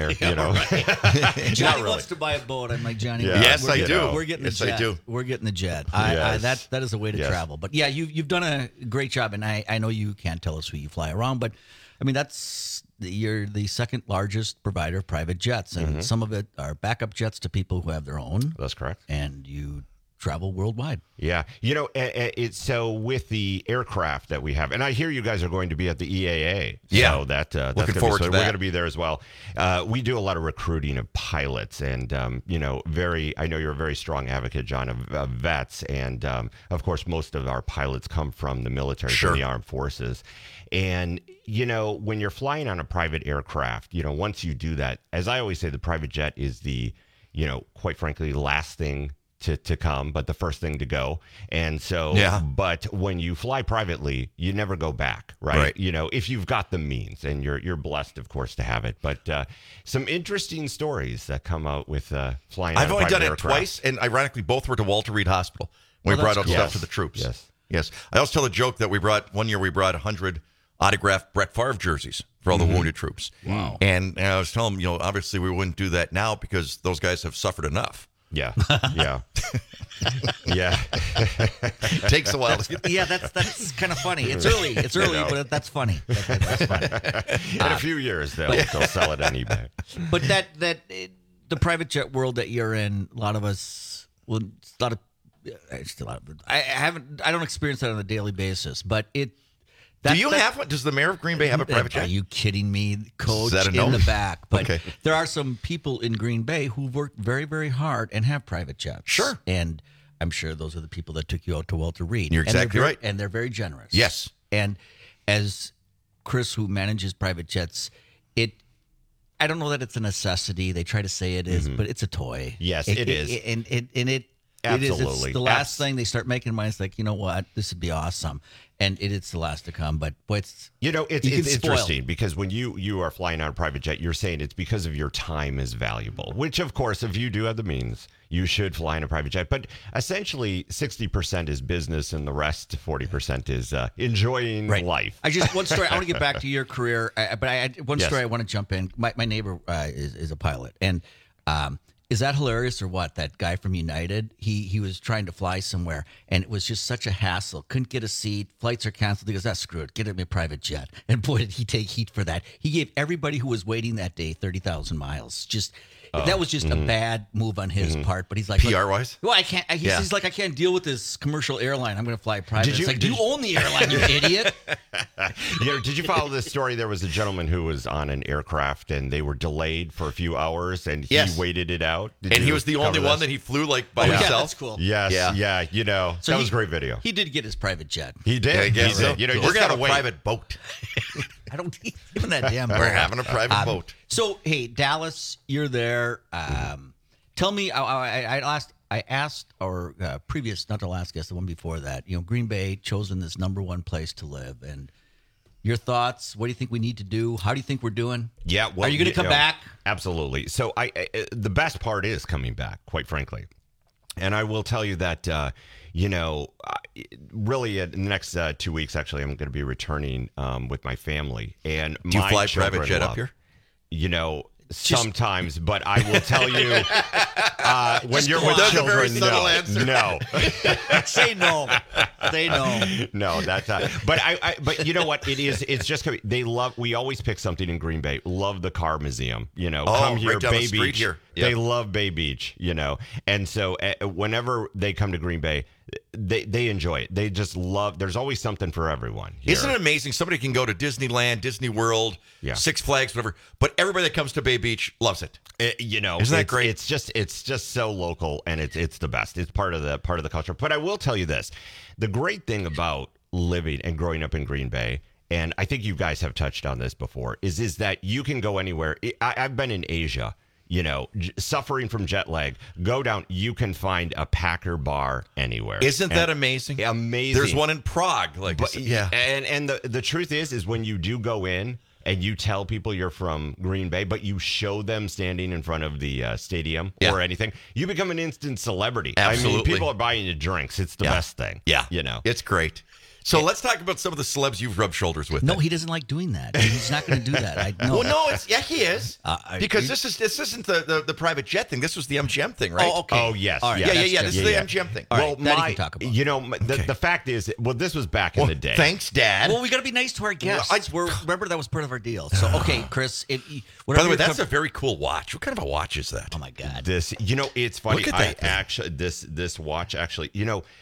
Johnny wants to buy a boat. I'm like, Johnny. Yeah. Yes, I do. We're getting the Yes, jet. I do. We're getting the jet. Yes. That is a way to travel. But yeah, you've done a great job, and I know you can't tell us who you fly around, but I mean you're the second largest provider of private jets, and some of it are backup jets to people who have their own. That's correct. And you travel worldwide. Yeah. It's so with the aircraft that we have, and I hear you guys are going to be at the EAA. Yeah. So that's looking forward to that. We're going to be there as well. We do a lot of recruiting of pilots and, I know you're a very strong advocate, John, of vets. And, of course, most of our pilots come from the military, from the armed forces. And, when you're flying on a private aircraft, once you do that, as I always say, the private jet is the, quite frankly, last thing to come, but the first thing to go. And so, but when you fly privately, you never go back, right? If you've got the means, and you're blessed, of course, to have it. But some interesting stories that come out with flying on I've a only private done it aircraft. twice, and ironically, both were to Walter Reed Hospital. We brought out stuff to the troops. Yes. I always tell the joke that one year we brought 100 autographed Brett Favre jerseys for all the wounded troops. Wow. And I was telling them, obviously we wouldn't do that now because those guys have suffered enough. Yeah. Yeah. Takes a while. That's kind of funny. It's early, but that's funny. That's funny. In a few years, they'll sell it on eBay. But the private jet world that you're in, a lot of us, I don't experience that on a daily basis, but it. Do you have one? Does the mayor of Green Bay have a private jet? Are you kidding me? Coach Is that a in no? the back. But Okay. there are some people in Green Bay who work very, very hard and have private jets. Sure. And I'm sure those are the people that took you out to Walter Reed. You're And they're exactly very- right. And they're very generous. Yes. And as Chris, who manages private jets, I don't know that it's a necessity. They try to say it is, but it's a toy. Yes, it is. And it Absolutely. It's the last thing they start making money. It's like, you know what? This would be awesome. And it's the last to come. But boy, it's you can spoil. interesting because when you are flying on a private jet, you're saying it's because of your time is valuable, which of course, if you do have the means, you should fly in a private jet. But essentially 60% is business and the rest 40% is enjoying life. One story. I want to get back to your career, but one story I want to jump in. My neighbor is a pilot, and Is that hilarious or what? That guy from United, he was trying to fly somewhere, and it was just such a hassle. Couldn't get a seat. Flights are canceled. He goes, "That's screw it. Get him a private jet." And boy, did he take heat for that. He gave everybody who was waiting that day 30,000 miles. That was just a bad move on his part. But he's like, PR-wise? well, I can't. He's like, I can't deal with this commercial airline. I'm going to fly private. Did you- It's like, did you you- own the airline, you idiot. Did you follow this story? There was a gentleman who was on an aircraft and they were delayed for a few hours and he waited it out. Did And he you was the cover only this? one that he flew like by himself. Yeah, that's cool. Yes, yeah, So that was a great video. He did get his private jet. He did. Yeah, I guess He so. did. You know, We're just gonna have gotta a wait. private boat. I don't even that damn. We're having a private boat. So hey, Dallas, you're there. Tell me, I asked our previous, not the last guest, the one before that. Green Bay chosen this #1 place to live, and your thoughts. What do you think we need to do? How do you think we're doing? Yeah, well, are you going to come back? Absolutely. So the best part is coming back, quite frankly. And I will tell you that, really in the next 2 weeks, actually, I'm going to be returning with my family. And Do you my fly children private jet up love- here? Sometimes, but I will tell you, when you're with That's a very children, subtle no, answer. no. Say no. Say no. No, that's not. But but you know what? It's just we always pick something in Green Bay. Love the car museum. Come here, right down Bay the street Beach. here. They Yep. love Bay Beach. And so whenever they come to Green Bay, they enjoy it. They just love. There's always something for everyone. Here. Isn't it amazing? Somebody can go to Disneyland, Disney World, Yeah. Six Flags, whatever, but everybody that comes to Bay Beach loves it. Isn't that great? It's just so local, and it's the best. It's part of the culture. But I will tell you this: the great thing about living and growing up in Green Bay, and I think you guys have touched on this before, is that you can go anywhere. I've been in Asia. Suffering from jet lag, go down. You can find a Packer bar anywhere. Isn't that amazing? Amazing. There's one in Prague. Yeah. And the truth is when you do go in and you tell people you're from Green Bay, but you show them standing in front of the stadium or anything, you become an instant celebrity. Absolutely. I mean, people are buying you drinks. It's the best thing. Yeah. It's great. So let's talk about some of the celebs you've rubbed shoulders with. No, then. he doesn't like doing that. He's not going to do that. Well, no, he is. Because you- this isn't the private jet thing. This was the MGM thing, right? Oh, okay. Oh, yes. All right. Yeah. This is the MGM thing. All right, that you can talk about. The fact is, this was back in the day. Thanks, Dad. Well, we got to be nice to our guests. Remember that was part of our deal. So, okay, Chris. By the way, that's a very cool watch. What kind of a watch is that? Oh my God. It's funny. Look at that thing. Actually, this watch actually,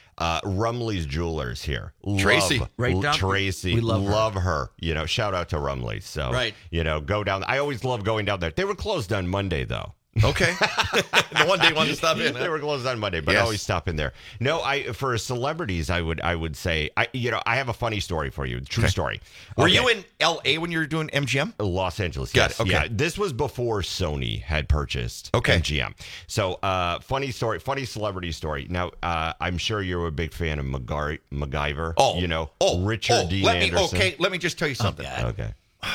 Rumley's Jewelers here. Tracy. Right down- Tracy. we love her. her. Shout out to Rumley. So, Right. Go down. I always love going down there. They were closed on Monday, though. Okay. The one day you wanted to stop in. They were closed on Monday, but Yes. I always stop in there. No, for celebrities, I would say, I have a funny story for you. True story. Were Okay. you in L.A. when you were doing MGM? Los Angeles. Got Yes. it, okay. Yeah. This was before Sony had purchased MGM. So, funny story, funny celebrity story. Now, I'm sure you're a big fan of MacGyver. Richard Dean Anderson. Let me just tell you something. Okay.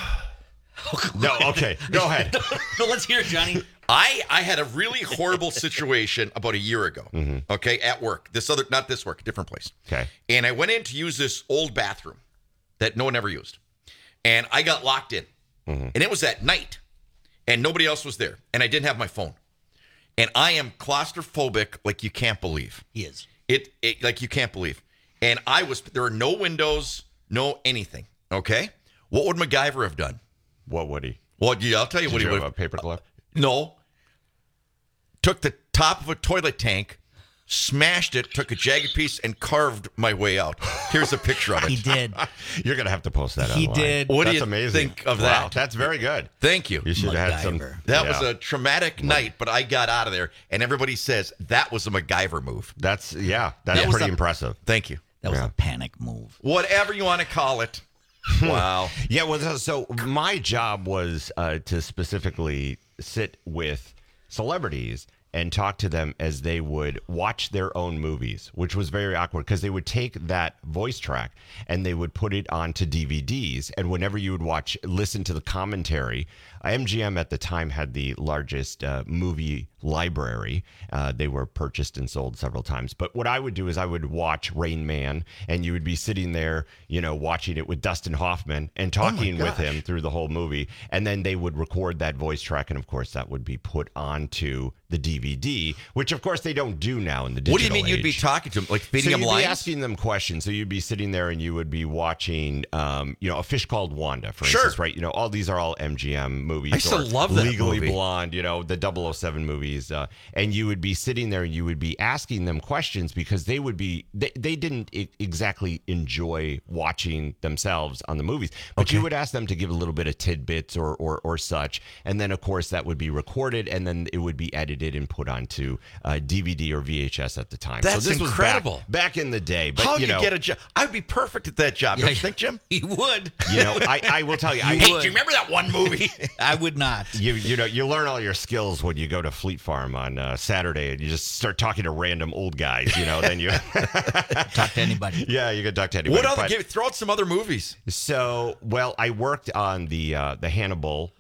No, okay. Go ahead. No, let's hear it, Johnny. I had a really horrible situation about a year ago. Okay, at work. Not this work, a different place. Okay. And I went in to use this old bathroom that no one ever used, and I got locked in, and it was at night, and nobody else was there, and I didn't have my phone, and I am claustrophobic like you can't believe. He is. It like you can't believe, and there were no windows, no anything. Okay, what would MacGyver have done? What would he? Well, yeah, I'll tell you Did what he you would have a paperclip? No. Took the top of a toilet tank, smashed it, took a jagged piece, and carved my way out. Here's a picture of it. He did. You're going to have to post that He online. did. What That's do you amazing. think of Wow, that? that's very good. Thank you. You should have had some. MacGyver. That was a traumatic night, but I got out of there, and everybody says that was a MacGyver move. That's That was pretty a- impressive. Thank you. That was a panic move. Whatever you want to call it. Wow. Yeah, well, so my job was to specifically sit with celebrities and talk to them as they would watch their own movies, which was very awkward because they would take that voice track and they would put it onto DVDs. And whenever you would listen to the commentary, MGM at the time had the largest movie library. They were purchased and sold several times. But what I would do is I would watch Rain Man, and you would be sitting there, watching it with Dustin Hoffman and talking with him through the whole movie. And then they would record that voice track, and of course that would be put onto the DVD, which of course they don't do now in the digital What do you mean you'd be age. talking to them, like feeding So them you'd lines? be asking them questions. So you'd be sitting there and you would be watching, A Fish Called Wanda, for instance, right? All these are all MGM movies. I used to or love that Legally movie. Blonde, the 007 movies, and you would be sitting there and you would be asking them questions because they didn't exactly enjoy watching themselves on the movies, but you would ask them to give a little bit of tidbits or such, and then of course that would be recorded and then it would be edited and put onto DVD or VHS at the time. That's so this incredible. Was back in the day. But How do you get a job? I would be perfect at that job. Don't you think, Jim? He would. I will tell you. Hey, do you remember that one movie? I would not. You learn all your skills when you go to Fleet Farm on Saturday and you just start talking to random old guys. Then you talk to anybody. Yeah, you can talk to anybody. What other? Throw out some other movies. So, I worked on the Hannibal.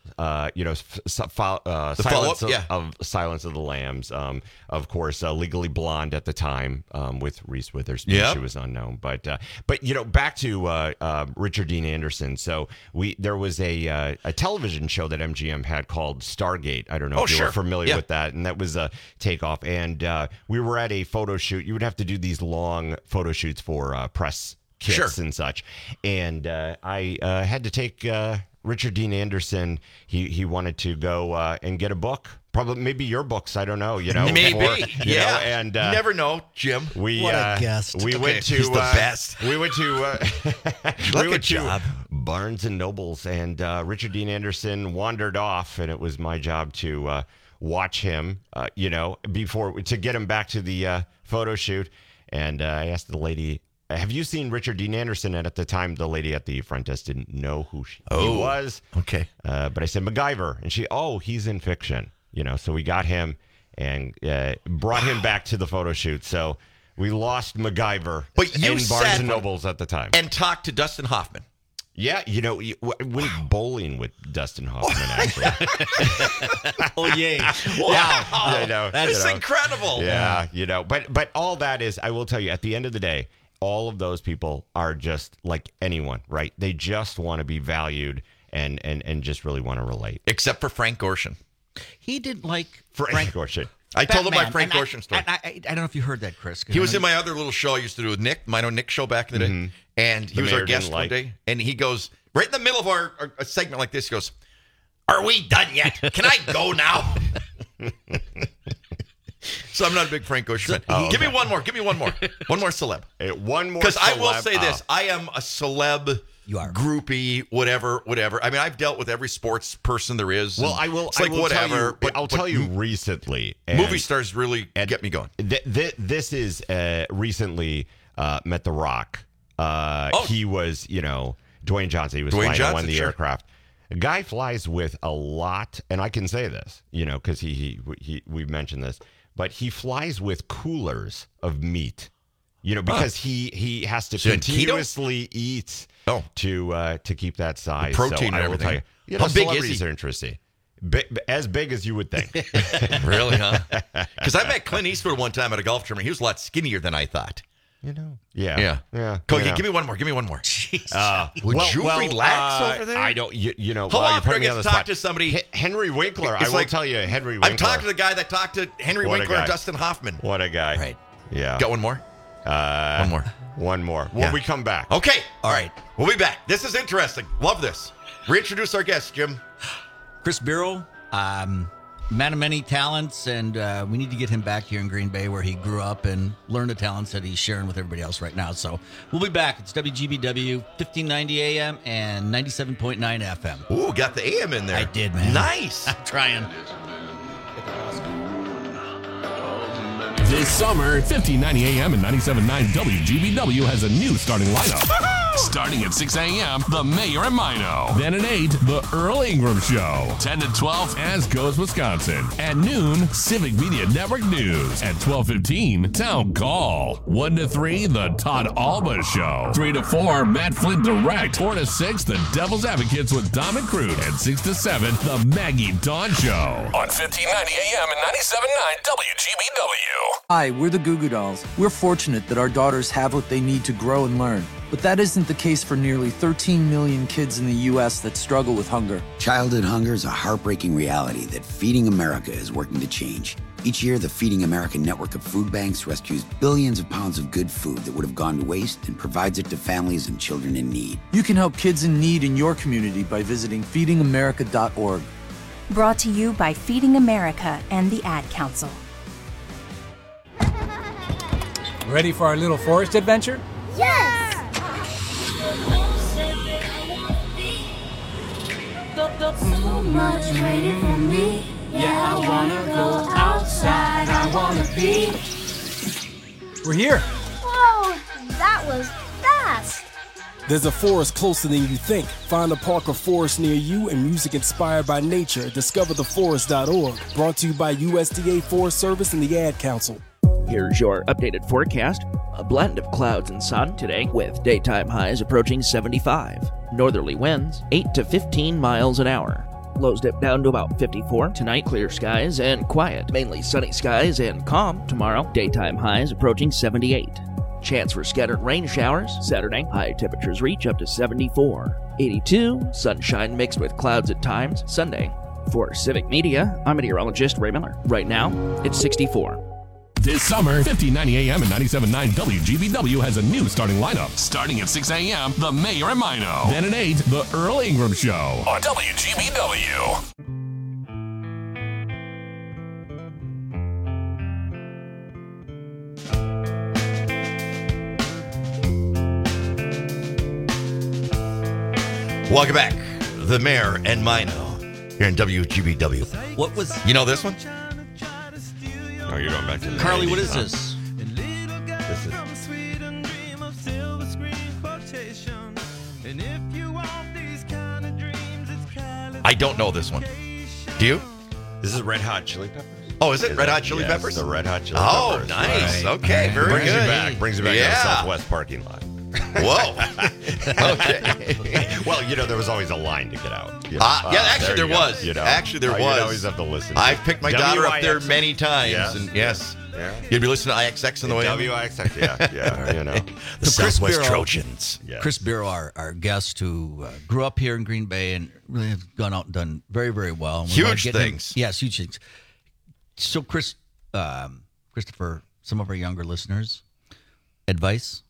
Silence of the Lambs. Of course, Legally Blonde at the time with Reese Witherspoon. Yep. She was unknown, but back to Richard Dean Anderson. So there was a television show that MGM had called Stargate. I don't know if you were familiar with that, and that was a takeoff. And we were at a photo shoot. You would have to do these long photo shoots for press kits and such, and I had to take. Richard Dean Anderson, he wanted to go and get a book. Probably, maybe your books. I don't know. Maybe. And you never know, Jim. What a guest. We went to he's the best. We went to job. Barnes and Nobles, and Richard Dean Anderson wandered off, and it was my job to watch him. Before to get him back to the photo shoot, and I asked the lady. Have you seen Richard Dean Anderson? And at the time, the lady at the front desk didn't know who he was. Okay. But I said, MacGyver. And he's in fiction. So we got him and brought him back to the photo shoot. So we lost MacGyver in Barnes and Nobles at the time. And talked to Dustin Hoffman. Yeah, went bowling with Dustin Hoffman, actually. Oh, yay. Wow. That's incredible. Yeah, but all that is, I will tell you, at the end of the day, all of those people are just like anyone, right? They just want to be valued and just really want to relate. Except for Frank Gorshin. He didn't like Frank Gorshin. I told him my Frank Gorshin story. I don't know if you heard that, Chris. He was in my other little show I used to do with Nick, my own Nick show back in the day. And he was our guest one day. And he goes, right in the middle of our a segment like this, he goes, "Are we done yet? Can I go now?" So I'm not a big Frank Gorshin fan. Give me one more. Give me one more. One more celeb. One more Because I will celeb. say this. I am a celeb groupie, whatever. I mean, I've dealt with every sports person there is. Well, I will. It's like I will whatever. Tell you, but I'll tell you recently. Movie stars really get me going. This is recently met The Rock. He was, Dwayne Johnson. He was flying on one of the aircraft. A guy flies with a lot, and I can say this, because we've mentioned this, but he flies with coolers of meat. Because he has to continuously eat to keep that size. The protein and everything. How big is celebrities he? are interesting. As big as you would think. Really, huh? Because I met Clint Eastwood one time at a golf tournament. He was a lot skinnier than I thought. Yeah. Give me one more. Give me one more. Would you relax over there? I don't. How often do I get to talk to somebody? Henry Winkler. I will tell you, Henry Winkler. I'm talking to the guy that talked to Henry Winkler and Dustin Hoffman. What a guy. Right. Yeah. Got one more? One more. One more. When we come back. Okay. All right. We'll be back. This is interesting. Love this. Reintroduce our guest, Jim. Chris Biro, man of many talents, and we need to get him back here in Green Bay where he grew up and learned the talents that he's sharing with everybody else right now. So we'll be back. It's WGBW, 1590 AM and 97.9 FM. Ooh, got the AM in there. I did, man. Nice. I'm trying. This summer, 1590 AM and 97.9 WGBW has a new starting lineup. Starting at 6 a.m., The Mayor and Mino. Then at 8, The Earl Ingram Show. 10 to 12, As Goes Wisconsin. At noon, Civic Media Network News. At 12:15, Town Call. 1 to 3, The Todd Alba Show. 3 to 4, Matt Flint Direct. 4 to 6, The Devil's Advocates with Dom and Crude. And 6 to 7, The Maggie Dawn Show. On 1590 AM and 97.9 WGBW. Hi, we're the Goo Goo Dolls. We're fortunate that our daughters have what they need to grow and learn. But that isn't the case for nearly 13 million kids in the U.S. that struggle with hunger. Childhood hunger is a heartbreaking reality that Feeding America is working to change. Each year, the Feeding America network of food banks rescues billions of pounds of good food that would have gone to waste and provides it to families and children in need. You can help kids in need in your community by visiting feedingamerica.org. Brought to you by Feeding America and the Ad Council. Ready for our little forest adventure? Yes! So much waiting for me. Yeah, I wanna go outside. I wanna be. We're here. Whoa, that was fast. There's a forest closer than you think. Find a park or forest near you and music inspired by nature. DiscoverTheForest.org. Brought to you by USDA Forest Service and the Ad Council. Here's your updated forecast. A blend of clouds and sun today with daytime highs approaching 75. Northerly winds 8 to 15 miles an hour. Lows dip down to about 54. Tonight, clear skies and quiet. Mainly sunny skies and calm. Tomorrow, daytime highs approaching 78. Chance for scattered rain showers. Saturday, high temperatures reach up to 74. 82, sunshine mixed with clouds at times. Sunday. For Civic Media, I'm meteorologist Ray Miller. Right now, it's 64. This summer, 1590 AM and 97.9 WGBW has a new starting lineup. Starting at 6 a.m., The Mayor and Mino. Then at 8, The Earl Ingram Show. On WGBW. Welcome back. The Mayor and Mino here in WGBW. What was... You know this one? Oh, you're going back to the Carly, 90s, what is huh? this? This is... I don't know this one. Do you? This is Red Hot Chili Peppers. Oh, is it Red Hot Chili Peppers? The Red Hot Chili Oh, Peppers. nice. Right. Okay, very brings good. You back. Brings you back to the Southwest parking lot. Whoa. Okay. Well, you know, there was always a line to get out. You know? Yeah, actually there you go, was. You know? Actually there was. You'd always have to listen. I've picked my daughter up there WIXX. many times. Yes. And yes. Yeah. You'd be listening to IXX on the way home? WIXX, yeah, you know. The So Chris Southwest Barrow- Trojans. Yeah. Chris Barrow, our guest who grew up here in Green Bay and really has gone out and done very, very well. And we wanna Huge get him- things. Yes, huge things. So, Christopher, some of our younger listeners, advice?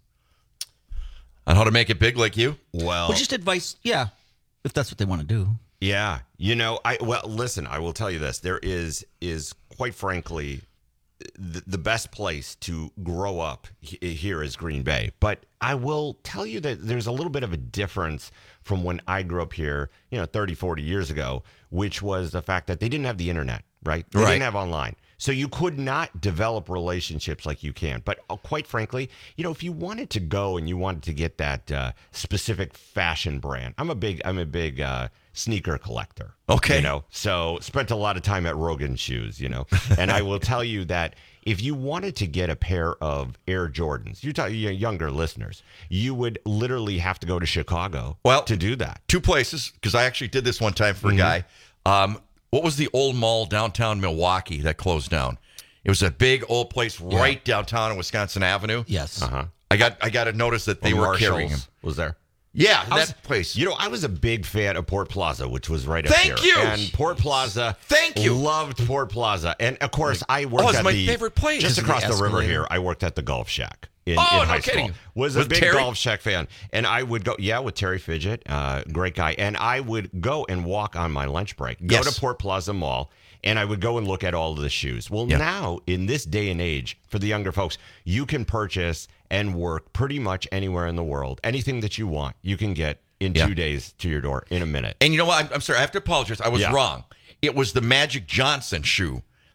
On how to make it big like you? Well, just advice, yeah, if that's what they want to do. Yeah, you know, listen, I will tell you this. There is quite frankly the best place to grow up here is Green Bay. But I will tell you that there's a little bit of a difference from when I grew up here, 30, 40 years ago, which was the fact that they didn't have the internet, right? They didn't have online. So you could not develop relationships like you can. But quite frankly, if you wanted to go and you wanted to get that specific fashion brand, I'm a big sneaker collector. Okay. So spent a lot of time at Rogan Shoes, and I will tell you that if you wanted to get a pair of Air Jordans, your younger listeners, you would literally have to go to Chicago to do that. Two places, because I actually did this one time for a guy. What was the old mall downtown Milwaukee that closed down? It was a big old place right downtown on Wisconsin Avenue. Yes. Uh-huh. I got a notice that they were carrying him. Was there? Yeah, that place. I was a big fan of Port Plaza, which was right up here. Thank you. And Port Plaza. Thank you. Loved Port Plaza. And of course, I worked it's at my favorite place. Just Is it across the the river escalator? here, I worked at the Golf Shack. In no high kidding. school. Was a With big Terry? Golf Shack fan. And I would go, with Terry Fidget, great guy. And I would go and walk on my lunch break, go to Port Plaza Mall, and I would go and look at all of the shoes. Well, now, in this day and age, for the younger folks, you can purchase and work pretty much anywhere in the world. Anything that you want, you can get in 2 days to your door in a minute. And you know what? I'm sorry. I have to apologize. I was wrong. It was the Magic Johnson shoe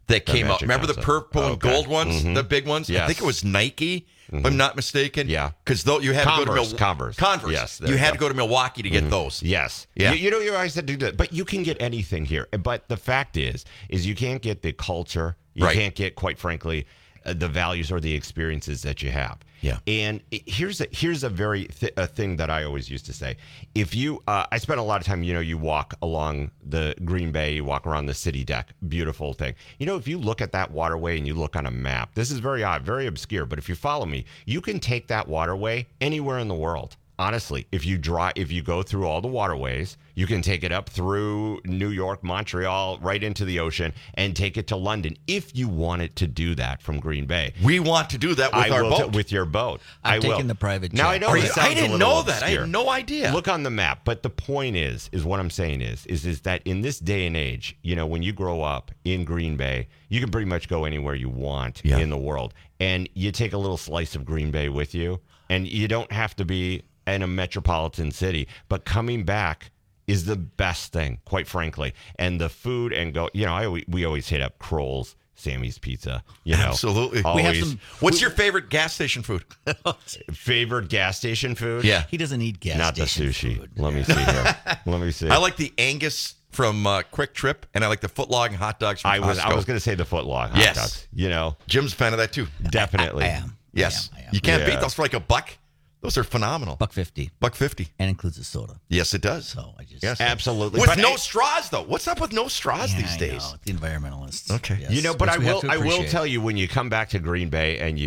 that came out. Magic Remember the Johnson. purple and Okay. gold ones, Mhm. the big ones? I Yes. think it was Nike, if I'm not mistaken. Yeah. Because you had to go to Converse. Converse. Yes. there You had go. to go to Milwaukee to get those. Yes. Yeah. You know, you always had to do that. But you can get anything here. But the fact is you can't get the culture. You Right. can't get, quite frankly, the values or the experiences that you have. Yeah. And here's a very a thing that I always used to say. If you, I spent a lot of time, you walk along the Green Bay, you walk around the city deck, beautiful thing. If you look at that waterway and you look on a map, this is very odd, very obscure, but if you follow me, you can take that waterway anywhere in the world. Honestly, if you go through all the waterways, you can take it up through New York, Montreal, right into the ocean, and take it to London if you wanted to do that from Green Bay. We want to do that with our boat. With your boat. I'm I will. taking the private jet. Now, I know Are it you- sounds I didn't a little know that. I obscure. had no idea. Look on the map. But the point is what I'm saying is that in this day and age, when you grow up in Green Bay, you can pretty much go anywhere you want in the world. And you take a little slice of Green Bay with you, and you don't have to be in a metropolitan city, but coming back is the best thing, quite frankly. And the food we always hit up Kroll's, Sammy's Pizza. Absolutely. Always. What's your favorite gas station food? Favorite gas station food? Yeah. He doesn't eat gas Not the station sushi. food. Let me see here. Let me see. I like the Angus from Quick Trip, and I like the footlong hot dogs from Costco. I was going to say the footlong hot dogs. Jim's a fan of that too. Definitely. I am. Yes. I am. You can't beat those for like $1. Those are phenomenal. $1.50. $1.50. And includes a soda. Yes, it does. So I just Yes, absolutely. With But no straws, though. What's up with no straws these I days? know, the environmentalists. Okay. Yes, But which we have to I will appreciate. tell you, when you come back to Green Bay and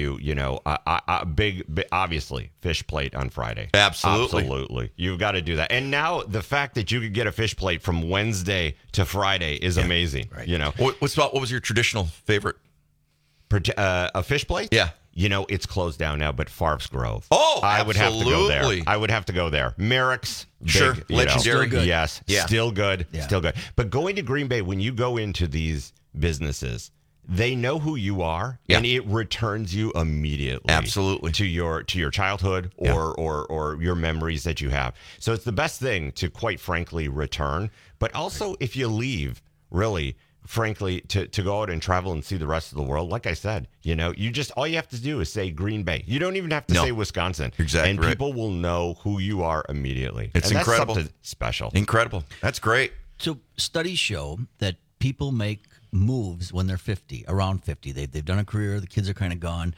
big, obviously, fish plate on Friday. Absolutely. Absolutely. You've got to do that. And now the fact that you could get a fish plate from Wednesday to Friday is amazing. Right. What was your traditional favorite? A fish plate? Yeah. It's closed down now, but Farf's Grove. Oh, I would have to go there. absolutely. I would have to go there. Merrick's. Sure. Big, Legendary. Still good. Yes. Yeah. Still good. Yeah. Still good. But going to Green Bay, when you go into these businesses, they know who you are, and it returns you immediately. Absolutely. To your childhood or your memories that you have. So it's the best thing to, quite frankly, return. But also, if you leave, really, frankly, to go out and travel and see the rest of the world, like I said, you just, all you have to do is say Green Bay. You don't even have to say Wisconsin. Exactly. And right. people will know who you are immediately. It's And incredible. That's something special. Incredible. That's great. So studies show that people make moves when they're 50, around 50. They've done a career. The kids are kind of gone.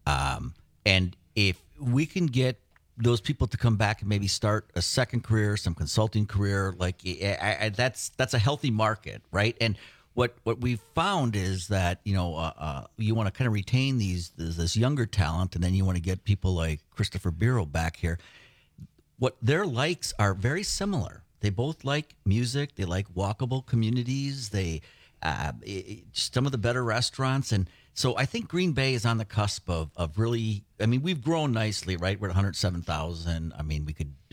And if we can get those people to come back and maybe start a second career, some consulting career, that's a healthy market, right? And what we've found is that you want to kind of retain this younger talent, and then you want to get people like Christopher Biro back here. What their likes are very similar. They both like music. They like walkable communities. They some of the better restaurants, and so I think Green Bay is on the cusp of really. I mean, we've grown nicely, right? We're at 107,000. I mean,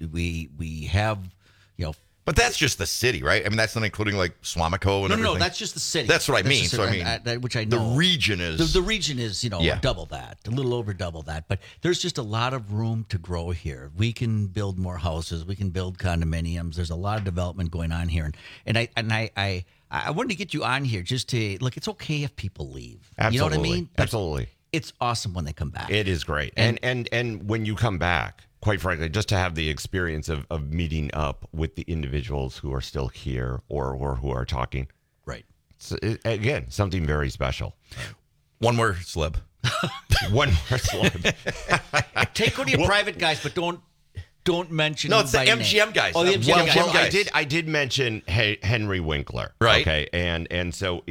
we have. But that's just the city, right? I mean, that's not including like Swamico and everything. No, that's just the city. That's what I mean. Just So which I know the region is the region is double that, a little over double that. But there's just a lot of room to grow here. We can build more houses. We can build condominiums. There's a lot of development going on here, and I wanted to get you on here just to look. It's okay if people leave. Absolutely. You know what I mean? But Absolutely. It's awesome when they come back. It is great. And when you come back, quite frankly, just to have the experience of meeting up with the individuals who are still here or who are talking. Right. So again, something very special. One more celeb. One more celeb. Take one of your private guys, but don't mention. No, it's the by MGM name. guys. Oh, the MGM guys. I did mention Henry Winkler, right? Okay, and so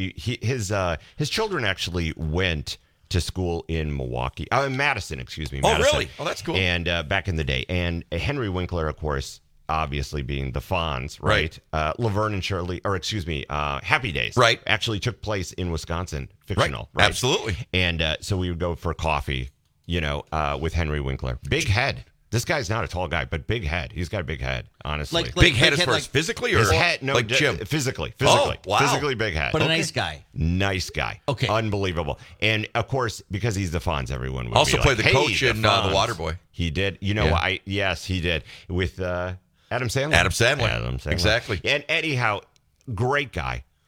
his children actually went to school in Madison, excuse me. Madison. Oh, really? Oh, that's cool. And back in the day, and Henry Winkler, of course, obviously being the Fonz, right? Laverne and Shirley, or excuse me, Happy Days, right? Actually took place in Wisconsin, fictional, right? Absolutely. And so we would go for coffee, with Henry Winkler. Big head. This guy's not a tall guy, but big head. He's got a big head, honestly. Big head as far as physically, or his head, no, like Jim? Physically. Oh, wow. Physically big head. But a nice guy. Nice guy. Okay. Unbelievable. And of course, because he's the Fonz, everyone would Also be played like, the coach hey, in The Waterboy. He did. Yes, he did. With Adam Sandler. Adam Sandler. Exactly. And anyhow, great guy.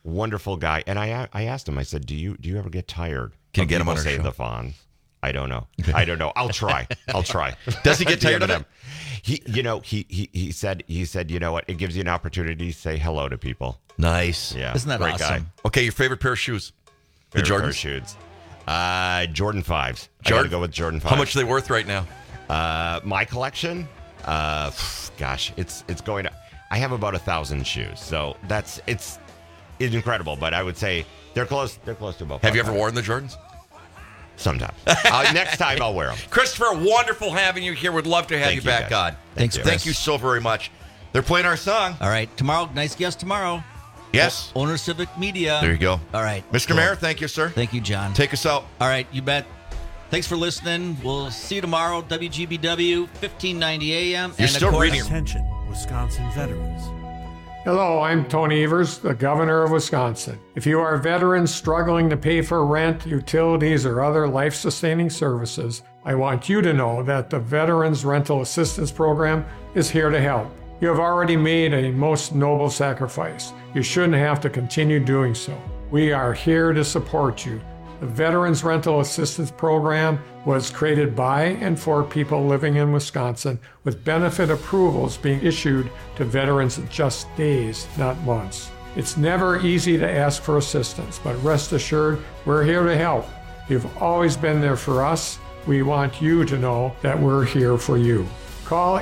wonderful guy. And I asked him, I said, do you ever get tired? Can you get him on our say show? the Fonz? I don't know. I'll try. Does he get tired of it? He said, you know what? It gives you an opportunity to say hello to people. Nice. Yeah. Isn't that great awesome? guy. Okay, your favorite pair of shoes? The Favorite pair Jordans? of shoes. Jordan 5s. I gotta go with Jordan 5s. How much are they worth right now? My collection? Gosh, it's going to... I have about 1,000 shoes, so it's incredible, but I would say they're close to about... Have you ever worn the Jordans? Sometimes. Next time I'll wear them. Christopher, wonderful having you here. Would love to have you back on. Thanks, Chris. Thank you so very much. They're playing our song. All right. Tomorrow, nice guest tomorrow. Yes. Owner Civic Media. There you go. All right. Mr. Mayor, thank you, sir. Thank you, John. Take us out. All right, you bet. Thanks for listening. We'll see you tomorrow, WGBW, 1590 AM. You're still reading. Attention, Wisconsin veterans. Hello, I'm Tony Evers, the Governor of Wisconsin. If you are veterans struggling to pay for rent, utilities, or other life-sustaining services, I want you to know that the Veterans Rental Assistance Program is here to help. You have already made a most noble sacrifice. You shouldn't have to continue doing so. We are here to support you. The Veterans Rental Assistance Program was created by and for people living in Wisconsin, with benefit approvals being issued to veterans in just days, not months. It's never easy to ask for assistance, but rest assured, we're here to help. You've always been there for us. We want you to know that we're here for you. Call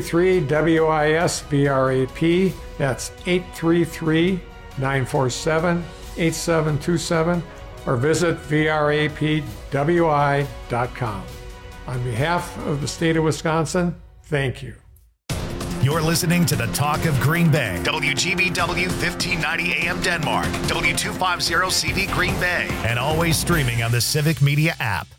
833-WIS-VRAP. That's 833-947-8727. or visit vrapwi.com. On behalf of the state of Wisconsin, thank you. You're listening to the Talk of Green Bay. WGBW 1590 AM Denmark. W250 CD Green Bay. And always streaming on the Civic Media app.